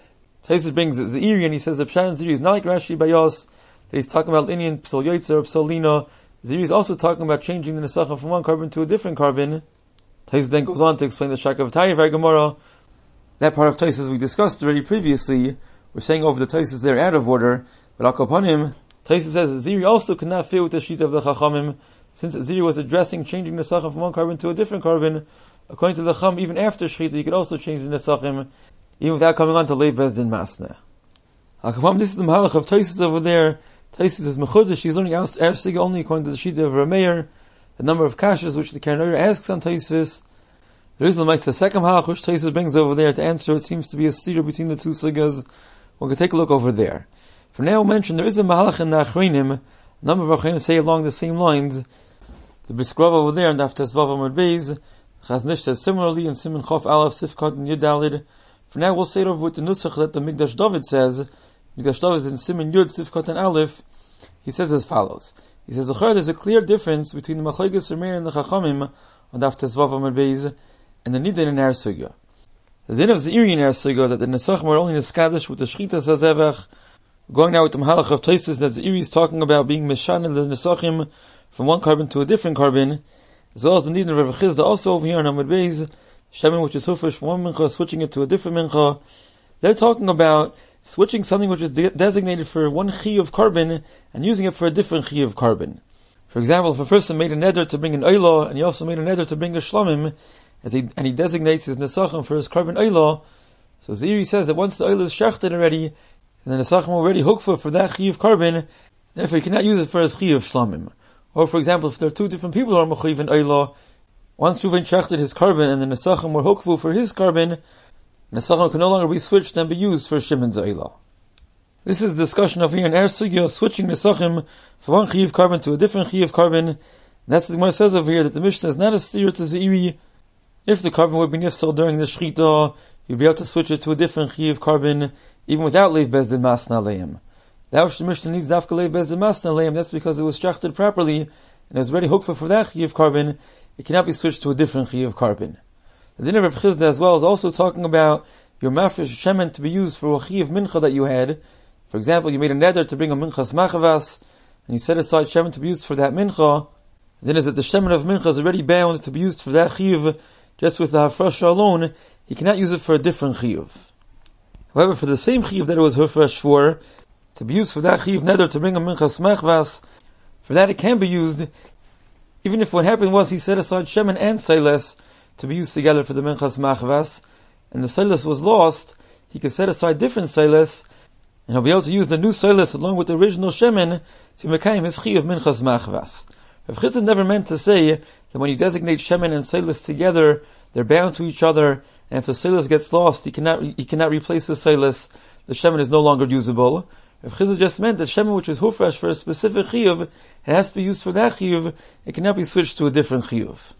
Taisus brings Zeiri, and he says that Pshat and Zeiri is not like Rashi Bayos, that he's talking about Indian Psal Yotzer or Psalina. Zeiri is also talking about changing the Nesachim from one carbon to a different carbon. Taisus then goes on to explain the Shak of Taya Vargamora. That part of Taisus we discussed already previously. We're saying over the Taisus they're out of order, but Akapanim, Taisus says that Zeiri also could not fit with the sheet of the Chachamim, since Zeiri was addressing changing the Nesachim from one carbon to a different carbon. According to the Chacham, even after Shechita, you could also change the Nesachim, even without coming on to Lei Bezdin Masna. Akapanim, this is the Mahalach of Taisus over there. Taisus is Mechudesh, he's learning Ersiga only according to the sheet of Rameir, the number of kashas which the Karen Oyer asks on Taisus. There is the second halach which Taisus brings over there to answer. It seems to be a steer between the two sigas. We can take a look over there. For now, we'll mention there is a mahalach in the Achreinim. A number of Achreinim say along the same lines. The Briskrov over there in Daf Tesvav Amud Beis, Chaznish says similarly in Siman Chof Aleph Sifkat and Yudalid. For now, we'll say it over with the nusach that the Mikdash David says. Mikdash David is in Siman Yud Sifkat and Aleph. He says as follows. He says, there's a clear difference between the Machlokes Rameir and the Chachamim on Daf Tesvav Amud Beis and the Nidin in Er Sugya. The din of Zeiri in Er Sugya that the Nesachim were only Neskadish with the Shechita Zazevach. Going now with the Mahalach of Taisus that Zeiri is talking about being Meshan in the Nesachim from one carbon to a different carbon, as well as the Nidin of Rav Chizda also over here on Amud Beis, Shemin which is Hufresh from one mincha, switching it to a different mincha. They're talking about switching something which is de- designated for one chi of carbon and using it for a different chi of carbon. For example, if a person made a neder to bring an oila, and he also made a neder to bring a shlomim, as he, and he designates his nesachim for his carbon oila, so Zeiri says that once the oila is shechted already, and the nesachim already hukfa for that chi of carbon, therefore he cannot use it for his chi of shlomim. Or for example, if there are two different people who are mechuyev in oila, once Ruven shechted his carbon and the nesachim were hukfu for his carbon, nesachim can no longer be switched and be used for Shimon's oila. This is the discussion of here in Er Sugya, switching nesachim from one chi of carbon to a different chi of carbon. And that's what the Gemara says over here, that the Mishnah is not a steer to Zeiri. If the carbon would be nifsal during the shechita, you'd be able to switch it to a different chi of carbon, even without leiv bezdin masna leim. The Aush Mishnah needs dafka leiv bezdin masna leim. That's because it was shechted properly, and it was ready hukfa for that chi of carbon. It cannot be switched to a different chi of carbon. The din of Rav Chizda as well is also talking about your mafresh shemen to be used for a chi of mincha that you had. For example, you made a neder to bring a minchas machavas, and you set aside shemen to be used for that mincha. Then is that the shemen of mincha is already bound to be used for that chiyuv, just with the hafrasha alone. He cannot use it for a different chiyuv. However, for the same chiyuv that it was hafresh for, to be used for that chiyuv neder to bring a minchas machavas, for that it can be used, even if what happened was he set aside shemen and seiles to be used together for the minchas machavas, and the seiles was lost, he could set aside different seiles, and he'll be able to use the new seiles along with the original shemen to mekayim his chi of minchas machvas. Rav Chizda never meant to say that when you designate shemen and seiles together, they're bound to each other, and if the seiles gets lost, he cannot he cannot replace the seiles. The shemen is no longer usable. Rav Chizda just meant that shemen which is hufresh for a specific chiyuv, it has to be used for that chiyuv. It cannot be switched to a different chiyuv.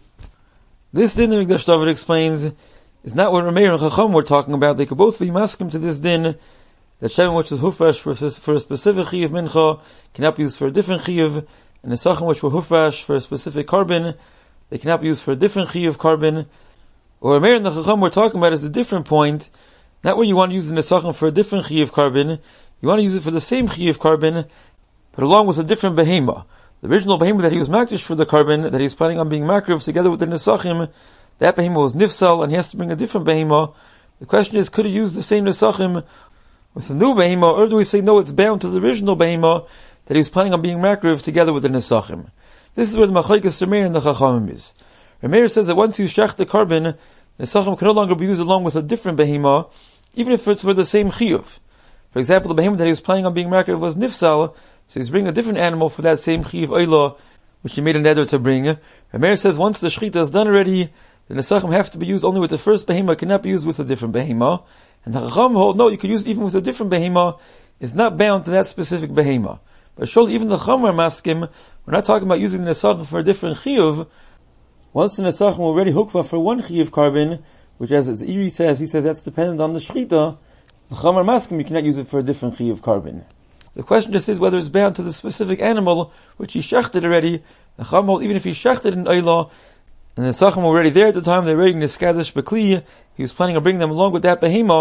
This din, the Mikdash David explains, is not what Rameir and Chacham were talking about. They could both be maskim to this din, that shemen which is hufresh for, for a specific chiyuv mincha cannot be used for a different chiyuv, and the nesachim which were hufresh for a specific carbon, they cannot be used for a different chiyuv carbon. What Rameir and the Chacham were talking about is a different point, not where you want to use the nesachim for a different chiyuv carbon, you want to use it for the same chiyuv carbon, but along with a different behema. The original behema that he was makdish for the carbon, that he was planning on being makriv together with the nesachim, that behema was nifsal, and he has to bring a different behema. The question is, could he use the same nesachim with the new behema, or do we say no, it's bound to the original behema that he was planning on being makriv together with the nesachim? This is where the machlokes Rameir and the Chachamim is. Rameir says that once you shech the carbon, nesachim can no longer be used along with a different behema, even if it's for the same chiyuv. For example, the behema that he was planning on being makriv was nifsal, so he's bringing a different animal for that same chiyuv oila, which he made a neder to bring. Rameir says once the shechita is done already, the nesachim have to be used only with the first behema, cannot be used with a different behema. And the Chacham hold, no, you could use it even with a different behema, it's not bound to that specific behema. But surely even the Chacham are maskim, we're not talking about using the nesachim for a different chiyuv. Once the nesachim were already hukva for one chiyuv carbon, which as Zeiri says, he says that's dependent on the shechita, the Chacham are maskim, you cannot use it for a different chiyuv carbon. The question just is whether it's bound to the specific animal, which he shechted already. The Chacham hold, even if he shechted in oila, and the nesachim were already there at the time, they were ready to skadish bekli, he was planning on bringing them along with that behema,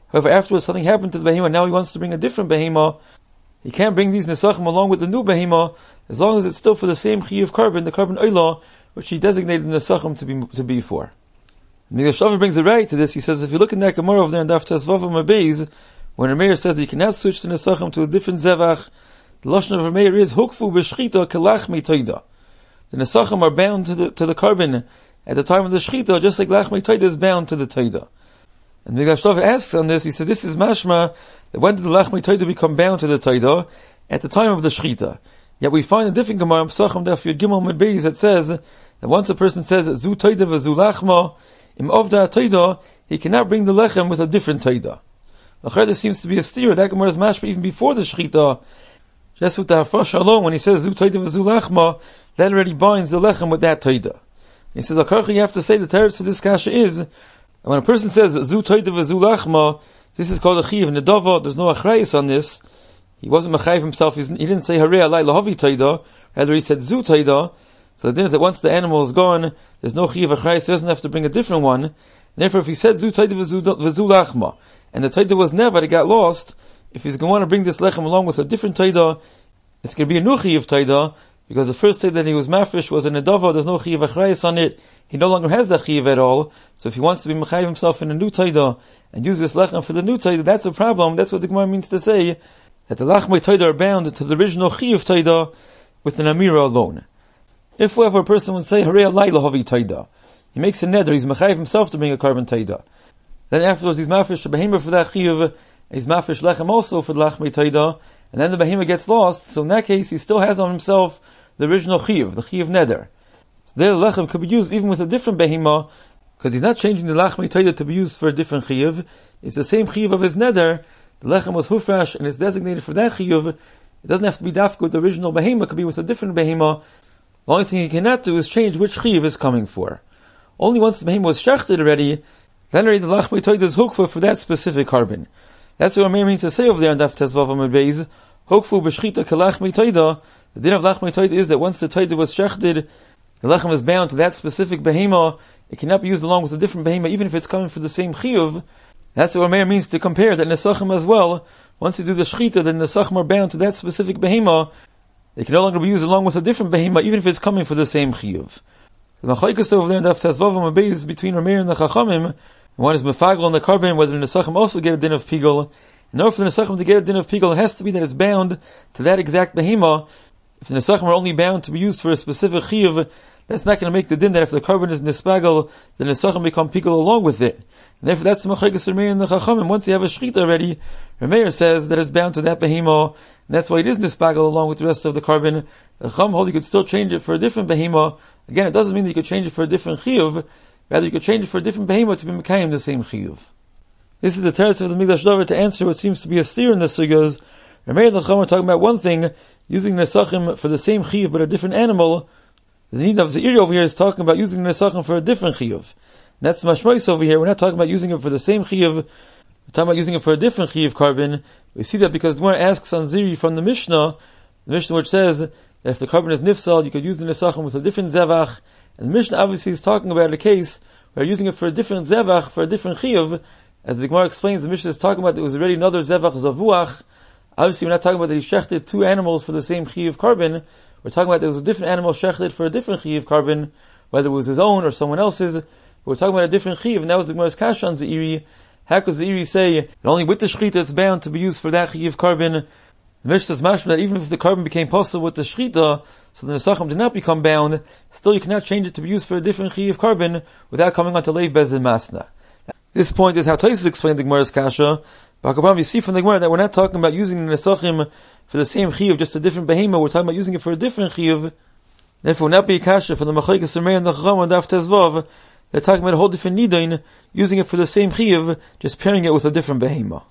However, afterwards something happened to the behemoth, now he wants to bring a different behemoth. He can't bring these nesachim along with the new behemoth, as long as it's still for the same chiyuv carbon, the carbon oila, which he designated the nesachim to be to be for. Migdash Shava brings a right to this. He says, if you look in that Gemara over there in Daf Tesvav Mabez, when Rameir says that you cannot switch the nesachim to a different zevach, the lashon of Rameir is hukfu b'shchita kelach meitoida. The nesachim are bound to the to the carbon at the time of the shchita, just like lach meitoida is bound to the toida. And Migdash Shava asks on this. He says, this is mashma that when did the lach meitoida become bound to the toida? At the time of the shchita. Yet we find a different Gemara in Pesachim Daf Yud Gimel Mabez that says that once a person says zu toida v'zu lachma, im ovda toida, he cannot bring the lechem with a different toida. There seems to be a steer that Gemara is mashma even before the shchita. Just with the hafresh alone, when he says zu toida v'zu lachma, that already binds the lechem with that toida. He says, Akarcha, you have to say the teretz to this kasha is, when a person says zu toida v'zu lachma, this is called a chiv nedava. There's no achrayis on this. He wasn't mechayiv himself. He didn't say harei alai lahavi toida. Rather, he said zu toida. So the thing is that once the animal is gone, there's no chiv achrayis. He doesn't have to bring a different one. And therefore, if he said zu toida v'zu lachma, and the toida was never, it got lost, if he's going to want to bring this lechem along with a different toida, it's going to be a new chiv toida, because the first toida that he was mafresh was a nedava. There's no chiv achrayis on it. He no longer has that chiv at all. So if he wants to be mechayiv himself in a new toida and use this lechem for the new toida, that's a problem. That's what the Gemara means to say, that the lachmei toida are bound to the original chiv toida with an amira alone. If, however, a person would say harei alai lahavi toida, he makes a neder, he's mechayiv himself to bring a carbon toida. Then afterwards he's mafresh a behemah for that chiv, he's mafresh lechem also for the lachmei toida, and then the behemah gets lost. So in that case, he still has on himself the original chiv, the chiv neder. So there the lechem could be used even with a different behemah, because he's not changing the lachmei toida to be used for a different chiv. It's the same chiv of his neder. The lechem was hufresh and it's designated for that chiyuv. It doesn't have to be dafka with the original behemah. It could be with a different behemah. The only thing he cannot do is change which chiyuv is coming for. Only once the behemah was shechted already, then already the lachmei toida is hukfu for that specific carbon. That's what Rameir means to say over there in Daf Tesvav Amud Beis. Hukfu b'shchita kelachmei toida. The din of lachmei toida is that once the toida was shechted, the lechem is bound to that specific behemah. It cannot be used along with a different behemah, even if it's coming for the same chiyuv. That's what Rameir means to compare that nesachim as well. Once you do the shchita, then nesachim are bound to that specific behemah. It can no longer be used along with a different behemah, even if it's coming for the same chiyuv. The machlokes over there in Daf Tesvav Amud Beis between Rameir and the Chachamim, one is mefagel on the carbon, whether the nesachim also get a din of pigul. In order for the nesachim to get a din of pigul, it has to be that it's bound to that exact behemah. If the nesachim are only bound to be used for a specific chiyuv, that's not going to make the din that if the carbon is nispagel, the nesachim become pigul along with it. And therefore, that's the machlokes Rameir and the Chachamim. Once you have a shchita already, Rameir says that it's bound to that behemah, and that's why it is nispagel along with the rest of the carbon. The Chacham hold you could still change it for a different behemah. Again, it doesn't mean that you could change it for a different chiyuv. Rather, you could change it for a different behemah to be mekayim the same chiyuv. This is the teretz of the Migdash Dover to answer what seems to be a steer in the sugyas. Rameir and the Chacham are talking about one thing, using nesachim for the same chiyuv but a different animal. The need of Zeiri over here is talking about using nesachim for a different chiyuv. That's mashmois over here. We're not talking about using it for the same chiyuv. We're talking about using it for a different chiyuv carbon. We see that because the Gemara asks on Ziri from the Mishnah, the Mishnah which says that if the carbon is nifsal, you could use the nesachim with a different zevach. And the Mishnah obviously is talking about a case where using it for a different zevach, for a different chiyuv. As the Gemara explains, the Mishnah is talking about there was already another zevach zavuach. Obviously, we're not talking about that he shechted two animals for the same chiyuv carbon. We're talking about there was a different animal shechted for a different chiyuv carbon, whether it was his own or someone else's. But we're talking about a different chiyuv, and that was the Gemara's kasha on Zeiri. How could Zeiri say that only with the shechita it's bound to be used for that chiyuv carbon? The Mishnah says mashma that even if the carbon became possible with the shechita, so the nesachim did not become bound, still you cannot change it to be used for a different chiyuv carbon without coming onto leiv bezin masna. This point is how Tosfos explained the Gemara's kasha. Bakabam, you see from the Gemara that we're not talking about using the nesachim for the same chiyuv, just a different behemah. We're talking about using it for a different chiyuv. Therefore, would not be a kasha for the machlokes Rameir and the Chacham on Daf Tezvav. They're talking about a whole different nidain, using it for the same chiyuv, just pairing it with a different behemah.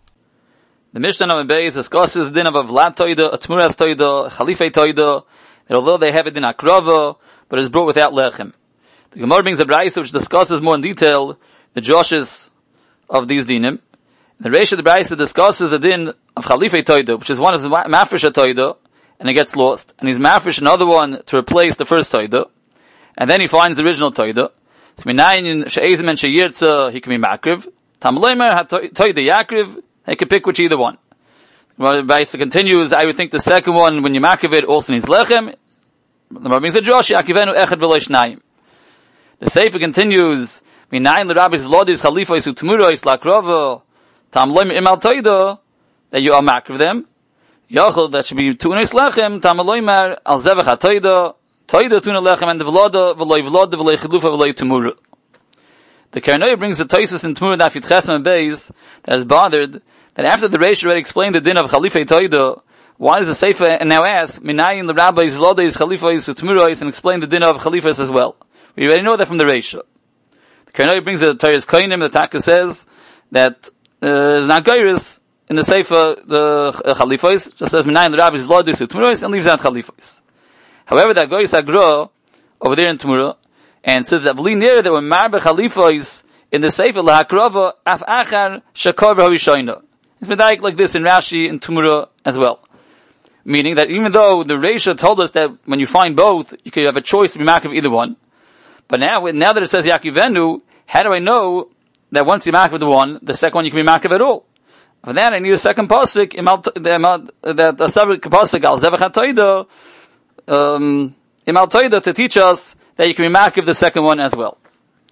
The Mishnah of Beis discusses the din of a vlad toida, a tmuras toida, a chalifei toida, that although they have it in akrava, but it is brought without lechem. The Gemara brings a brayso which discusses more in detail the joshes of these dinim. The Reish of the brayso discusses the din of chalifei toida, which is one is mafresh a toida, and it gets lost, and he's mafresh another one to replace the first toida, and then he finds the original toida. So minayin she'ezim and sheyirtza he can be makriv. Tamaloimer hatoida yakriv. They can pick which either one. Well, the Baisa continues. I would think the second one, when you makriv it, also needs lechem. The Gemara brings a Josh Yakivenu echad v'lo shnayim. The Sefer continues. Minayin l'Rabbis v'lodis chalifos u'tmuros lakrova tamaloimer imal toida, that you are makriv them. Yachol, that should be tunis lechem tamaloimer al zevach hatoida toida tuna lechem and the v'loda v'lo v'loda v'lo chilufa v'lo tumura. The Karnoy brings the Toisus in Tmura Daf Yitchesem and Beis that is bothered that after the Reish already explained the din of Chalifei Toida, why does the Sefer and now ask Minayin the rabbis v'lodis Chalifos u'Tmuros and explain the din of Chalifos as well? We already know that from the Reish. The Karnoy brings the Torah's Koinim. The Taka says that uh, not Geiris in the Sefer the uh, Chalifos just says Minayin the rabbis v'lodis u'Tmuros and leaves out Chalifos. However, that Goyis Agra over there in Tmura and says that v'li near there were marbe Chalifos in the Sefer lahakrava af achar shakar v'horishoyna. It's medayik like this in Rashi and Tumura as well. Meaning that even though the Reisha told us that when you find both, you could have a choice to be makriv either one. But now, now that it says Yakivenu, how do I know that once you makriv the one, the second one you can be makriv at all? For that I need a second pasuk, that a separate pasuk al zevach hatoida, um, imal toida to teach us that you can be makriv the second one as well.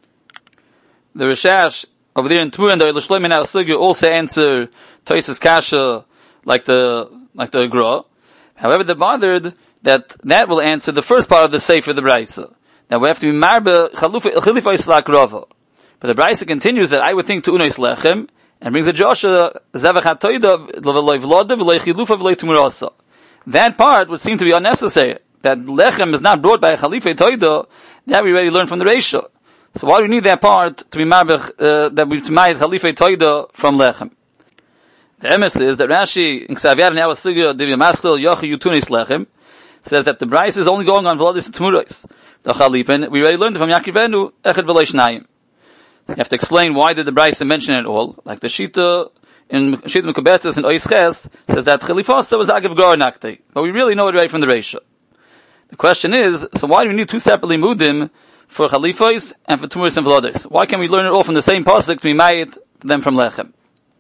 The Rishash over there in Tmur and the Eilishloim and Al-Sugya also answer Toisus Kasha like the like the Gra. However, they're bothered that that will answer the first part of the Sefer, the Braisa. Now we have to be marbe Chalifai Slak Rava. But the Braisa continues that I would think to Unois Lechem and brings a Joshua Zevach HaToida V'loi V'loda V'loi Chilufa V'loi Tumurasa. That part would seem to be unnecessary. That Lechem is not brought by a Chalifai Toida. That we already learned from the Reisha. So why do we need that part to be marbech, uh, that we to ma'id Chalifei Toida from Lechem? The emes is that Rashi in Ksaviyad now Sugya Divya Maschil Yochi Yutunis Lechem says that the Bryce is only going on V'lodis and Tmuros. The Chalipin, we already learned from Yakivenu Echad V'lo Shnayim. You have to explain why did the Bryce mention it all. Like the Shita in Shita Mekubetzes and Ois Ches says that Chalifasa was Agav Gar Nakte. But we really know it right from the Reisha. The question is, so why do we need two separately mudim for Chalifos and for Tumuris and V'lodos? Why can't we learn it all from the same pasuk to be ma'id them from Lechem?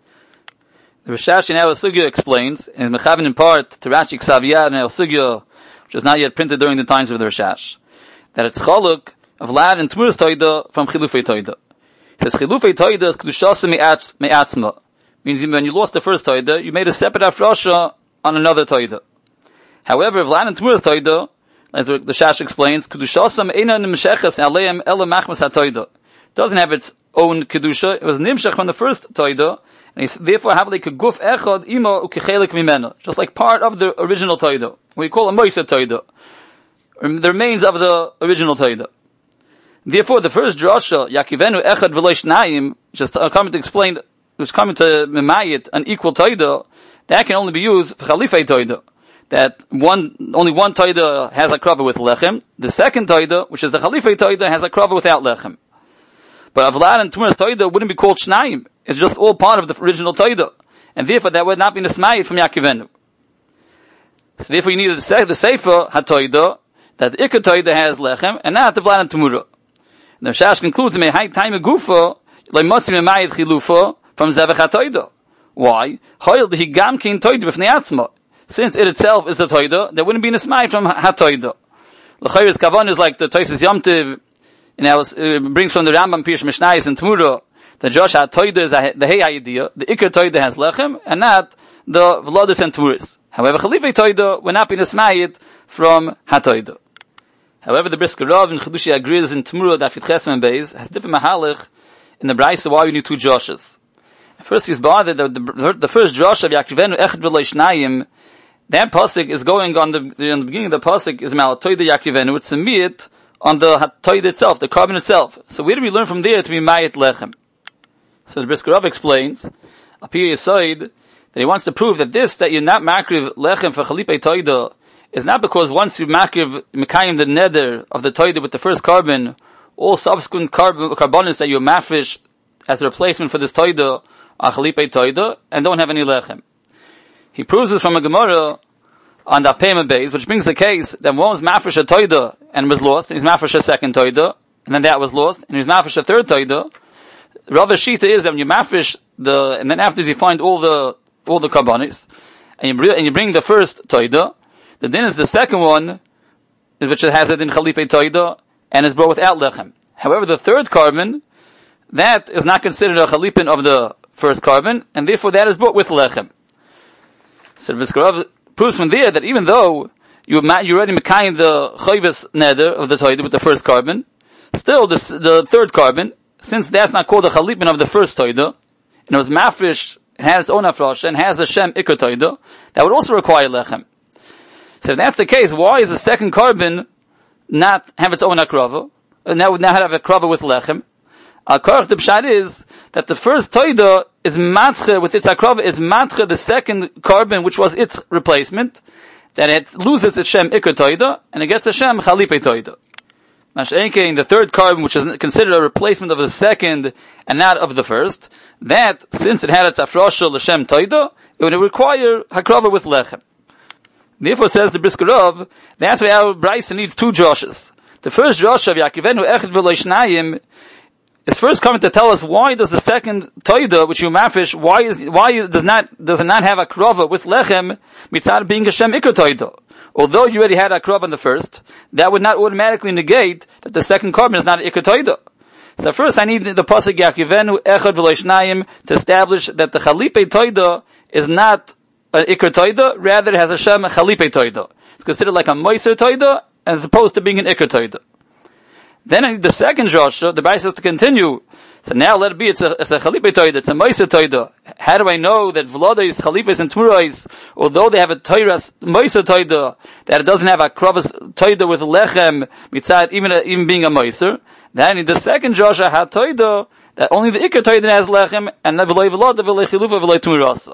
The Rishash in El Sugya explains, in Mechavan in part to Rashi Ksaviyad and El Sugya, which is not yet printed during the times of the Rishash, that it's Chaluk of Lad and Tumuris Toida from Chilufei Toida. It says Chilufei Toida is Kedushasa Me'atzma. Means when you lost the first Toida, you made a separate Afrasha on another Toida. However, if Lad and Tumuris Toida, as the Shash explains, Kedushasam Eina Nimshechas Aleim Ela Machmas HaToida. Doesn't have its own Kedusha. It was Nimshech from the first Toida, and he therefore have like a Guf Echad Ima Ukechelik Mimena. Just like part of the original Toida. We call a Moisa Toida. The remains of the original Toida. Therefore, the first drasha, Yakivenu Echad V'lo Shnayim, just coming to explain, which coming to Memayit, an equal Toida, that can only be used for Chalifei Toida. That one, only one Toida has a krava with Lechem. The second Toida, which is the Chalifei Toida, has a krava without Lechem. But Avlad and Tumuras Toida wouldn't be called Shnayim. It's just all part of the original Toida. And therefore that would not be Nesmayit from Yakivenu. So therefore you need the, se- the Sefer HaToida, that the Ikka Toida has Lechem, and not the Vlad and Tumura. And the Shash concludes, May high time a gufa, like Motzi Memayit Chilufa, from Zevach HaToida. Why? Hoyel the Higam Kein Toida b'fnei Atzma. Since it itself is the Toida, there wouldn't be Nesmayit from HaToida. L'chayris Kavan is like the Toises Yomtiv, and it brings from the Rambam Pirush Mishnayos and Tmura, that Josh HaToida is a, the Hey idea, the Iker Toida has Lechem, and not the V'lodis and Tmuris. However, Chalifei Toida would not be Nesmayit from HaToida. However, the Brisker Rav in Chedushi agrees in Tmura Daf Yitchesem and Beis has different mahalich in the Braisa why we need two Joshes. First, he's bothered that the, the, the first Josh of Yakivenu Echad V'lo Shnayim, that pasuk is going on the, on the beginning of the pasuk is Mal Toida Yakivenu. It's a miyit on the Toida itself, the carbon itself. So where do we learn from there to be Mayit Lechem? So the Brisker Rav explains, Apir Yisoid, that he wants to prove that this, that you're not makriv Lechem for Chalipei Toida, is not because once you makriv Mekayim the neder of the Toida with the first carbon, all subsequent carbon, carbonates that you mafresh as a replacement for this Toida are Chalipei Toida, and don't have any Lechem. He proves this from a Gemara on the Pema base, which brings the case that one was mafresh a Toida and was lost, and he's mafresh a second Toida, and then that was lost, and he's mafresh a third Toida. Rava Shita is that when you mafresh the, and then afterwards you find all the, all the karbanis, and you bring, and you bring the first toida, the din is the second one, which has it in chalife toida, and is brought without lechem. However, the third carbon, that is not considered a chalipin of the first carbon, and therefore that is brought with lechem. So the Brisker proves from there that even though you you already mekayim the chayvus neder of the toida with the first carbon, still the the third carbon, since that's not called a chalipin of the first toida, and it was mafresh, it has its own afrosh, and has a shem ikar toida, that would also require lechem. So if that's the case, why is the second carbon not have its own akrava? And now would now have a krava with lechem. Al korach the pshat is that the first toida is matche with its akrava is matche the second carbon, which was its replacement, that it loses its shem ikar toida and it gets a shem chalipe toida. Mashenke in the third carbon, which is considered a replacement of the second and not of the first, that since it had its afrosha l'shem toida, it would require hakrava with lechem. Therefore, says the Brisker Rav, that's why our Brisa needs two droshes. The first drosh of Yakivenu Echad V'lo Shnayim is first coming to tell us why does the second toida, which you mafish, why is why does not does it not have a krova with lechem mitzad being a shem ikar toida? Although you already had a krova in the first, that would not automatically negate that the second carbon is not an ikar toida. So first, I need the pasuk Yakivenu Echad V'lo Shnayim to establish that the chalipe toida is not an ikar toida, rather it has a shem chalipe toida. It's considered like a moiser toida as opposed to being an ikar toida. Then I need the second drasha, the Brisa has to continue. So now let it be, it's a, it's a chalipe toida, it's a moiser toida. How do I know that v'lodais, chalifes, and tmurais, although they have a toiras, moiser toida, that it doesn't have a kravas toida with lechem, mitzad, even, a, even being a moiser? Then I need the second drasha, ha toida, that only the ikar toida has lechem, and v'loi v'loda, v'loi chilufa, v'loi tmurasa.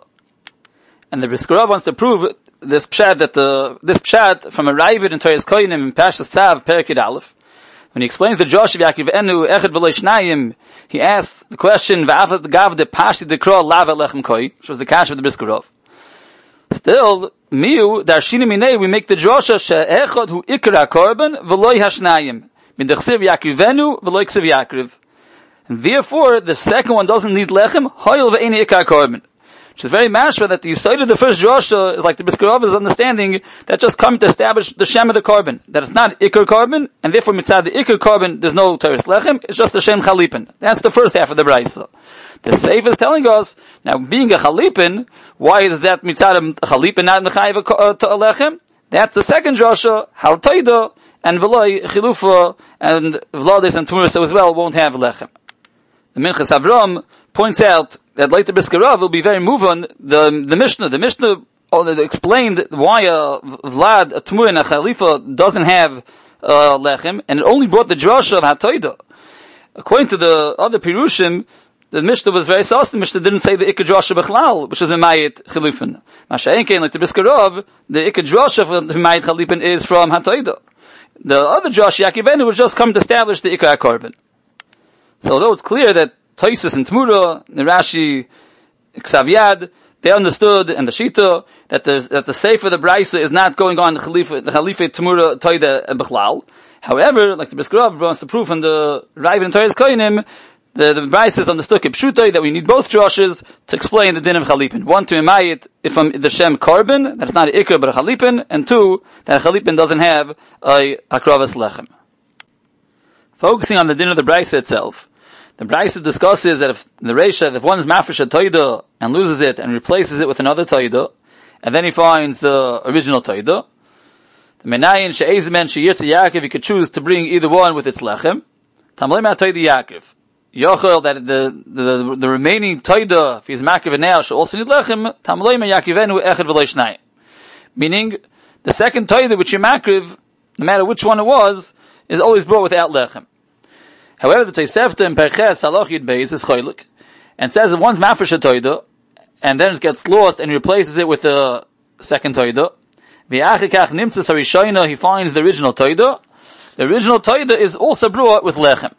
And the Brisker Rav wants to prove this pshat, that the, this pshat from a Ravid in Torah's Koyanim in Pashas Tzav, Perik Aleph, when he explains the Josh of Yakivenu Echad V'lo Shnayim, he asks the question, V'avat gav de Pashi dekro lava lechem koi, which was the kash of the Brisker Rav. Still, miu, darshini minei, we make the Josh she'echad hu ikra korban v'loi hashnayim, min dechsiv Yakivenu v'loi ksiv Yakriv. And therefore, the second one doesn't need lechem, hoyel v'eni ikra korban. Which is very mashma that the side of the first drasha is like the Brisker Rav is understanding that just come to establish the shem of the carbon, that it's not ikar carbon, and therefore mitzad the ikar carbon there's no teres lechem, it's just a shem chalipin. That's the first half of the brayso. The Seif is telling us now being a chalipin, why is that mitzad a chalipin not mechayiv a lechem? That's the second drasha, hal toida and v'loi chilufa and v'lodis and tmuris as well won't have lechem. The Minchas Avram points out that like the Brisker Rav will be very moved on the the Mishnah. The Mishnah explained why a Vlad, a Tmur, and a Khalifa doesn't have uh, lechem, and it only brought the drasha of Hatoida. According to the other Pirushim, the Mishnah was very saucy. The Mishnah didn't say the Ikar drasha Bechlal, which is a Mayit Chilufin. Masha'enkein, like the Brisker Rav, the Ikar drasha of Mayit Chalipin is from Hatoida. The other drasha, Yakivenu, was just come to establish the Ikar Korban. So although it's clear that Toisus and Tmura, the Rashi, Ksaviyad, they understood, and the Shita, that the, that the Sefer, the Brisa, is not going on the Khalifa, the Khalifa, Tmura, Toida, and Bechlal. However, like the Brisker Rav wants to prove from the Ravid and Torah's Koyanim, the, the Brisa is understood Kipshutai, that we need both drashes to explain the din of Chalipin. One, to emayit it from the Shem Korban, that it's not an Ikar but a Chalipin, and two, that a Chalipin doesn't have a Akravas Lechem. Focusing on the din of the Brisa itself, the Brisa discusses that if the Reisha, if one is mafresh a toida and loses it and replaces it with another toida, and then he finds the original toida, the Menayin she'ezmen she'yirtze Yaakov, he could choose to bring either one with its lechem. Tamlei ma toida Yaakov. Yochel, that the, the, the remaining toida, if he's makiv and now, should also need lechem, tamlei ma Yaakivenu echad v'lo shnayim. Meaning, the second toida which you makiv, no matter which one it was, is always brought without lechem. However, the Tosefta in Perches Halach Yud Beis is choylek, and says that one's mafresh a toida, and then it gets lost and replaces it with a second toida. V'achikach nimtzas harishayna, he finds the original toida. The original toida is also brought with lechem.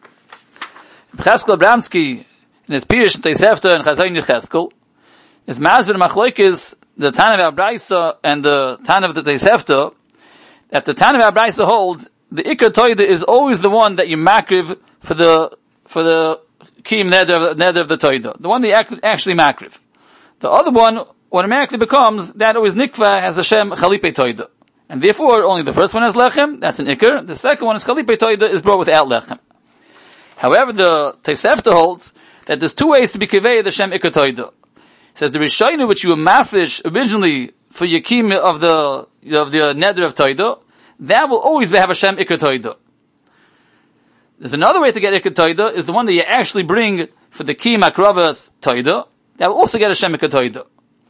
Cheskel Abramsky, in his Pirish and Tosefta and Chazayin Yecheskel, is mazvir machlokes the Tanav Abraisa and the Tanav the Tosefta, that the Tanav Abraisa holds the Ikar Toida is always the one that you makriv for the, for the kiyum neder, neder of the toida. The one that you actually makriv. The other one automatically becomes that always nikva has Hashem chalipe toida. And therefore, only the first one has lechem, that's an ikr. The second one is chalipe toida, is brought without lechem. However, the Tosefta holds that there's two ways to be kivei the Shem ikr toida. It says the Rishayna which you were mafish originally for yakim of the of the neder of toida, that will always have a Shem ikr toida. There's another way to get ikr toida, is the one that you actually bring for the kiyum akravas toida, that will also get a Shem ikr toida.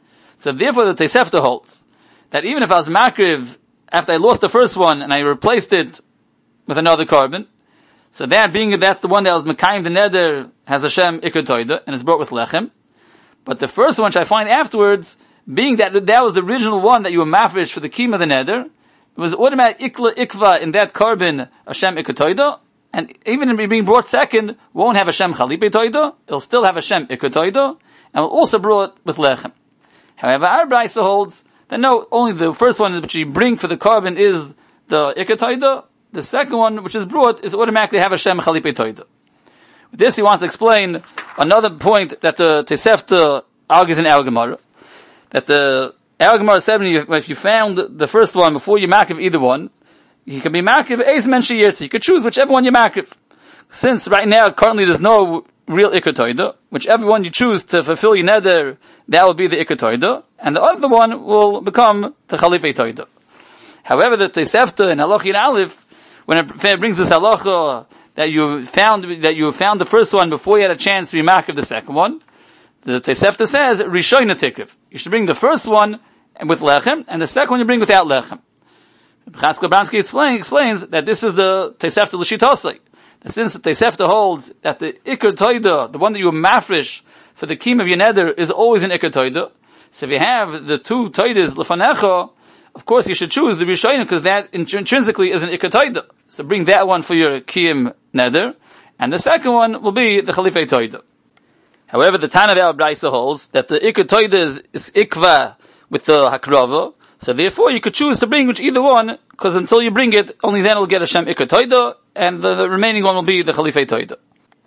So therefore the Tosefta holds that even if I was makriv after I lost the first one and I replaced it with another carbon, so that being that's the one that was mekayim the neder has Hashem ikr toida and is brought with lechem. But the first one which I find afterwards, being that that was the original one that you were mafresh for the kiyum of the neder, it was automatic ikla ikva in that carbon Hashem ikr toida, and even in being brought second won't have Hashem chalipe toida, it'll still have Hashem ikr toida, and will also brought with lechem. However, our brayso holds that no, only the first one which you bring for the carbon is the ikr toida. The second one, which is brought, is automatically have Hashem chalipe toida. With this, he wants to explain another point that the Tosefta argues in our Gemara, that the our Gemara said if you found the first one before you makiv either one, you can be makiv eis men sheyirtzi. You could choose whichever one you makiv. Since right now, currently, there's no real ikr toida, whichever one you choose to fulfill your neder, that will be the ikr toida, and the other one will become the chalipe toida. However, the Tosefta in Halach Yud Aleph, when it brings this halacha that you found that you found the first one before you had a chance to be makiv the second one, the Tosefta says Rishayna tikriv. You should bring the first one with lechem, and the second one you bring without lechem. Chaskel Bramsky explain, explains that this is the Tosefta l'shitosai. Since the Tosefta holds that the ikr toida, the one that you mafresh for the kiyum of your neder, is always an ikr toida. So if you have the two toidas lefanecha, of course you should choose the Rishayna because that intrinsically is an ikr toida. So bring that one for your kiyum neder, and the second one will be the chalife toida. However, the Tana of our brayso holds that the ikr toida is, is ikva with the hakrava, so therefore you could choose to bring which either one, because until you bring it, only then it'll get a Shem ikr toida, and the, the remaining one will be the chalife toida.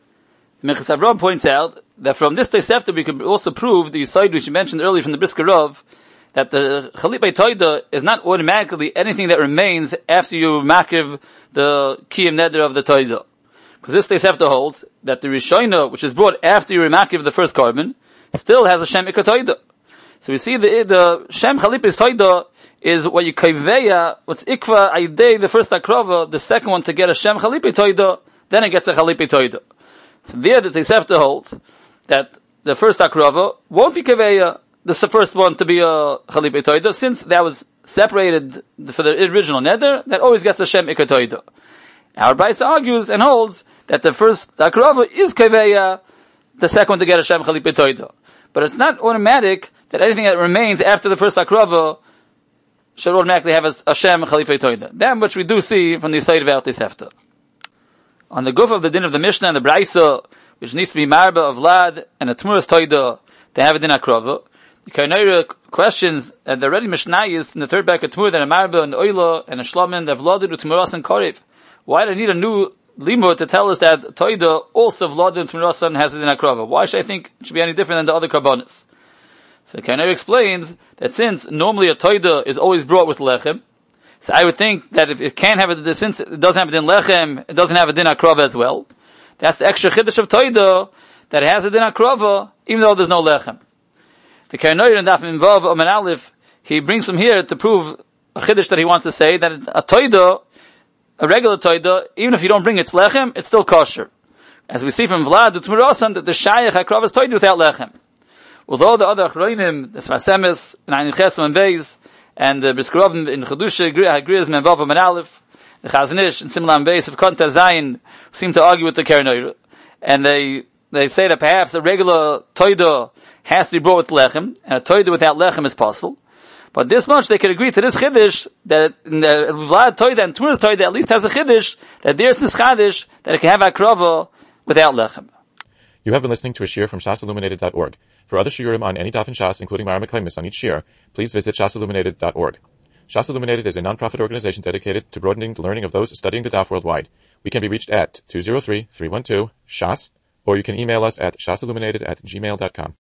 Minchas Avram points out that from this Tosefta we could also prove the side which you mentioned earlier from the Brisker Rav, that the chalipe toida is not automatically anything that remains after you makiv the kiyum neder of the toida. Because this Tosefta holds that the Rishayna, which is brought after you makiv the first carbon, still has a Shem ikr toida. So we see the the Shem chalipe toida is what you kaiveya, what's ikva aidei the first akrava, the second one to get a Shem chalipe toida, then it gets a chalipe toida. So there the Tosefta holds that the first akrava won't be kaiveya the first one to be a chalipe toida, since that was separated for the original neder, that always gets a Shem ikr toida. Our brayso argues and holds that the first akrava is kaiveya, the second one to get a Shem chalipe toida. But it's not automatic that anything that remains after the first akrava should automatically have a, a Shem chalife toida. That which we do see from the side of our Tosefta. On the guf of the din of the Mishnah and the brayso, which needs to be marba of lad and a tmuras toida to have a din akrava, the Karnaira questions that the already Mishnayis in the third back of Tmur that a Marba and Oila and a Shlomin that have vladid with Tmuras and Korev. Why do I need a new limud to tell us that Toida also vladid and Tmuras and has it in Akrava? Why should I think it should be any different than the other Karbonis? So the Karnaira explains that since normally a Toida is always brought with Lechem, so I would think that if it can't have it, since it doesn't have it in Lechem, it doesn't have it in Akrava as well. That's the extra Chiddush of Toida that it has it in Akrava, even though there's no Lechem. The Karnoyer in Daf Minvav Omen Aleph, he brings from here to prove a chiddush that he wants to say, that a toida, a regular toida, even if you don't bring its lechem, it's still kosher. As we see from Vlad Utmurasan, that the shayach hakrav is toida without lechem. Although the other achroinim, the Svasemis, and Ein Chesom and Beis, and the Briskerovim in Chedusha, Agrias Minvav Omen Aleph, the Chazanish, and Simlam Beis of Konta Zayin, seem to argue with the Karnoyer, and they they say that perhaps a regular toida has to be brought with lechem, and a toida without lechem is possible. But this much they could agree to this chiddush that in the Vlad toida and Tmuras toida at least has a chiddush that there's this chiddush that it can have akrava without lechem. You have been listening to a shiur from shas illuminated dot org. For other shiurim on any daf in Shas, including Mara Meklemis on each shiur, please visit shas illuminated dot org. Shas Illuminated is a non-profit organization dedicated to broadening the learning of those studying the daf worldwide. We can be reached at two zero three, three one two, shas, or you can email us at shasilluminated at gmail dot com.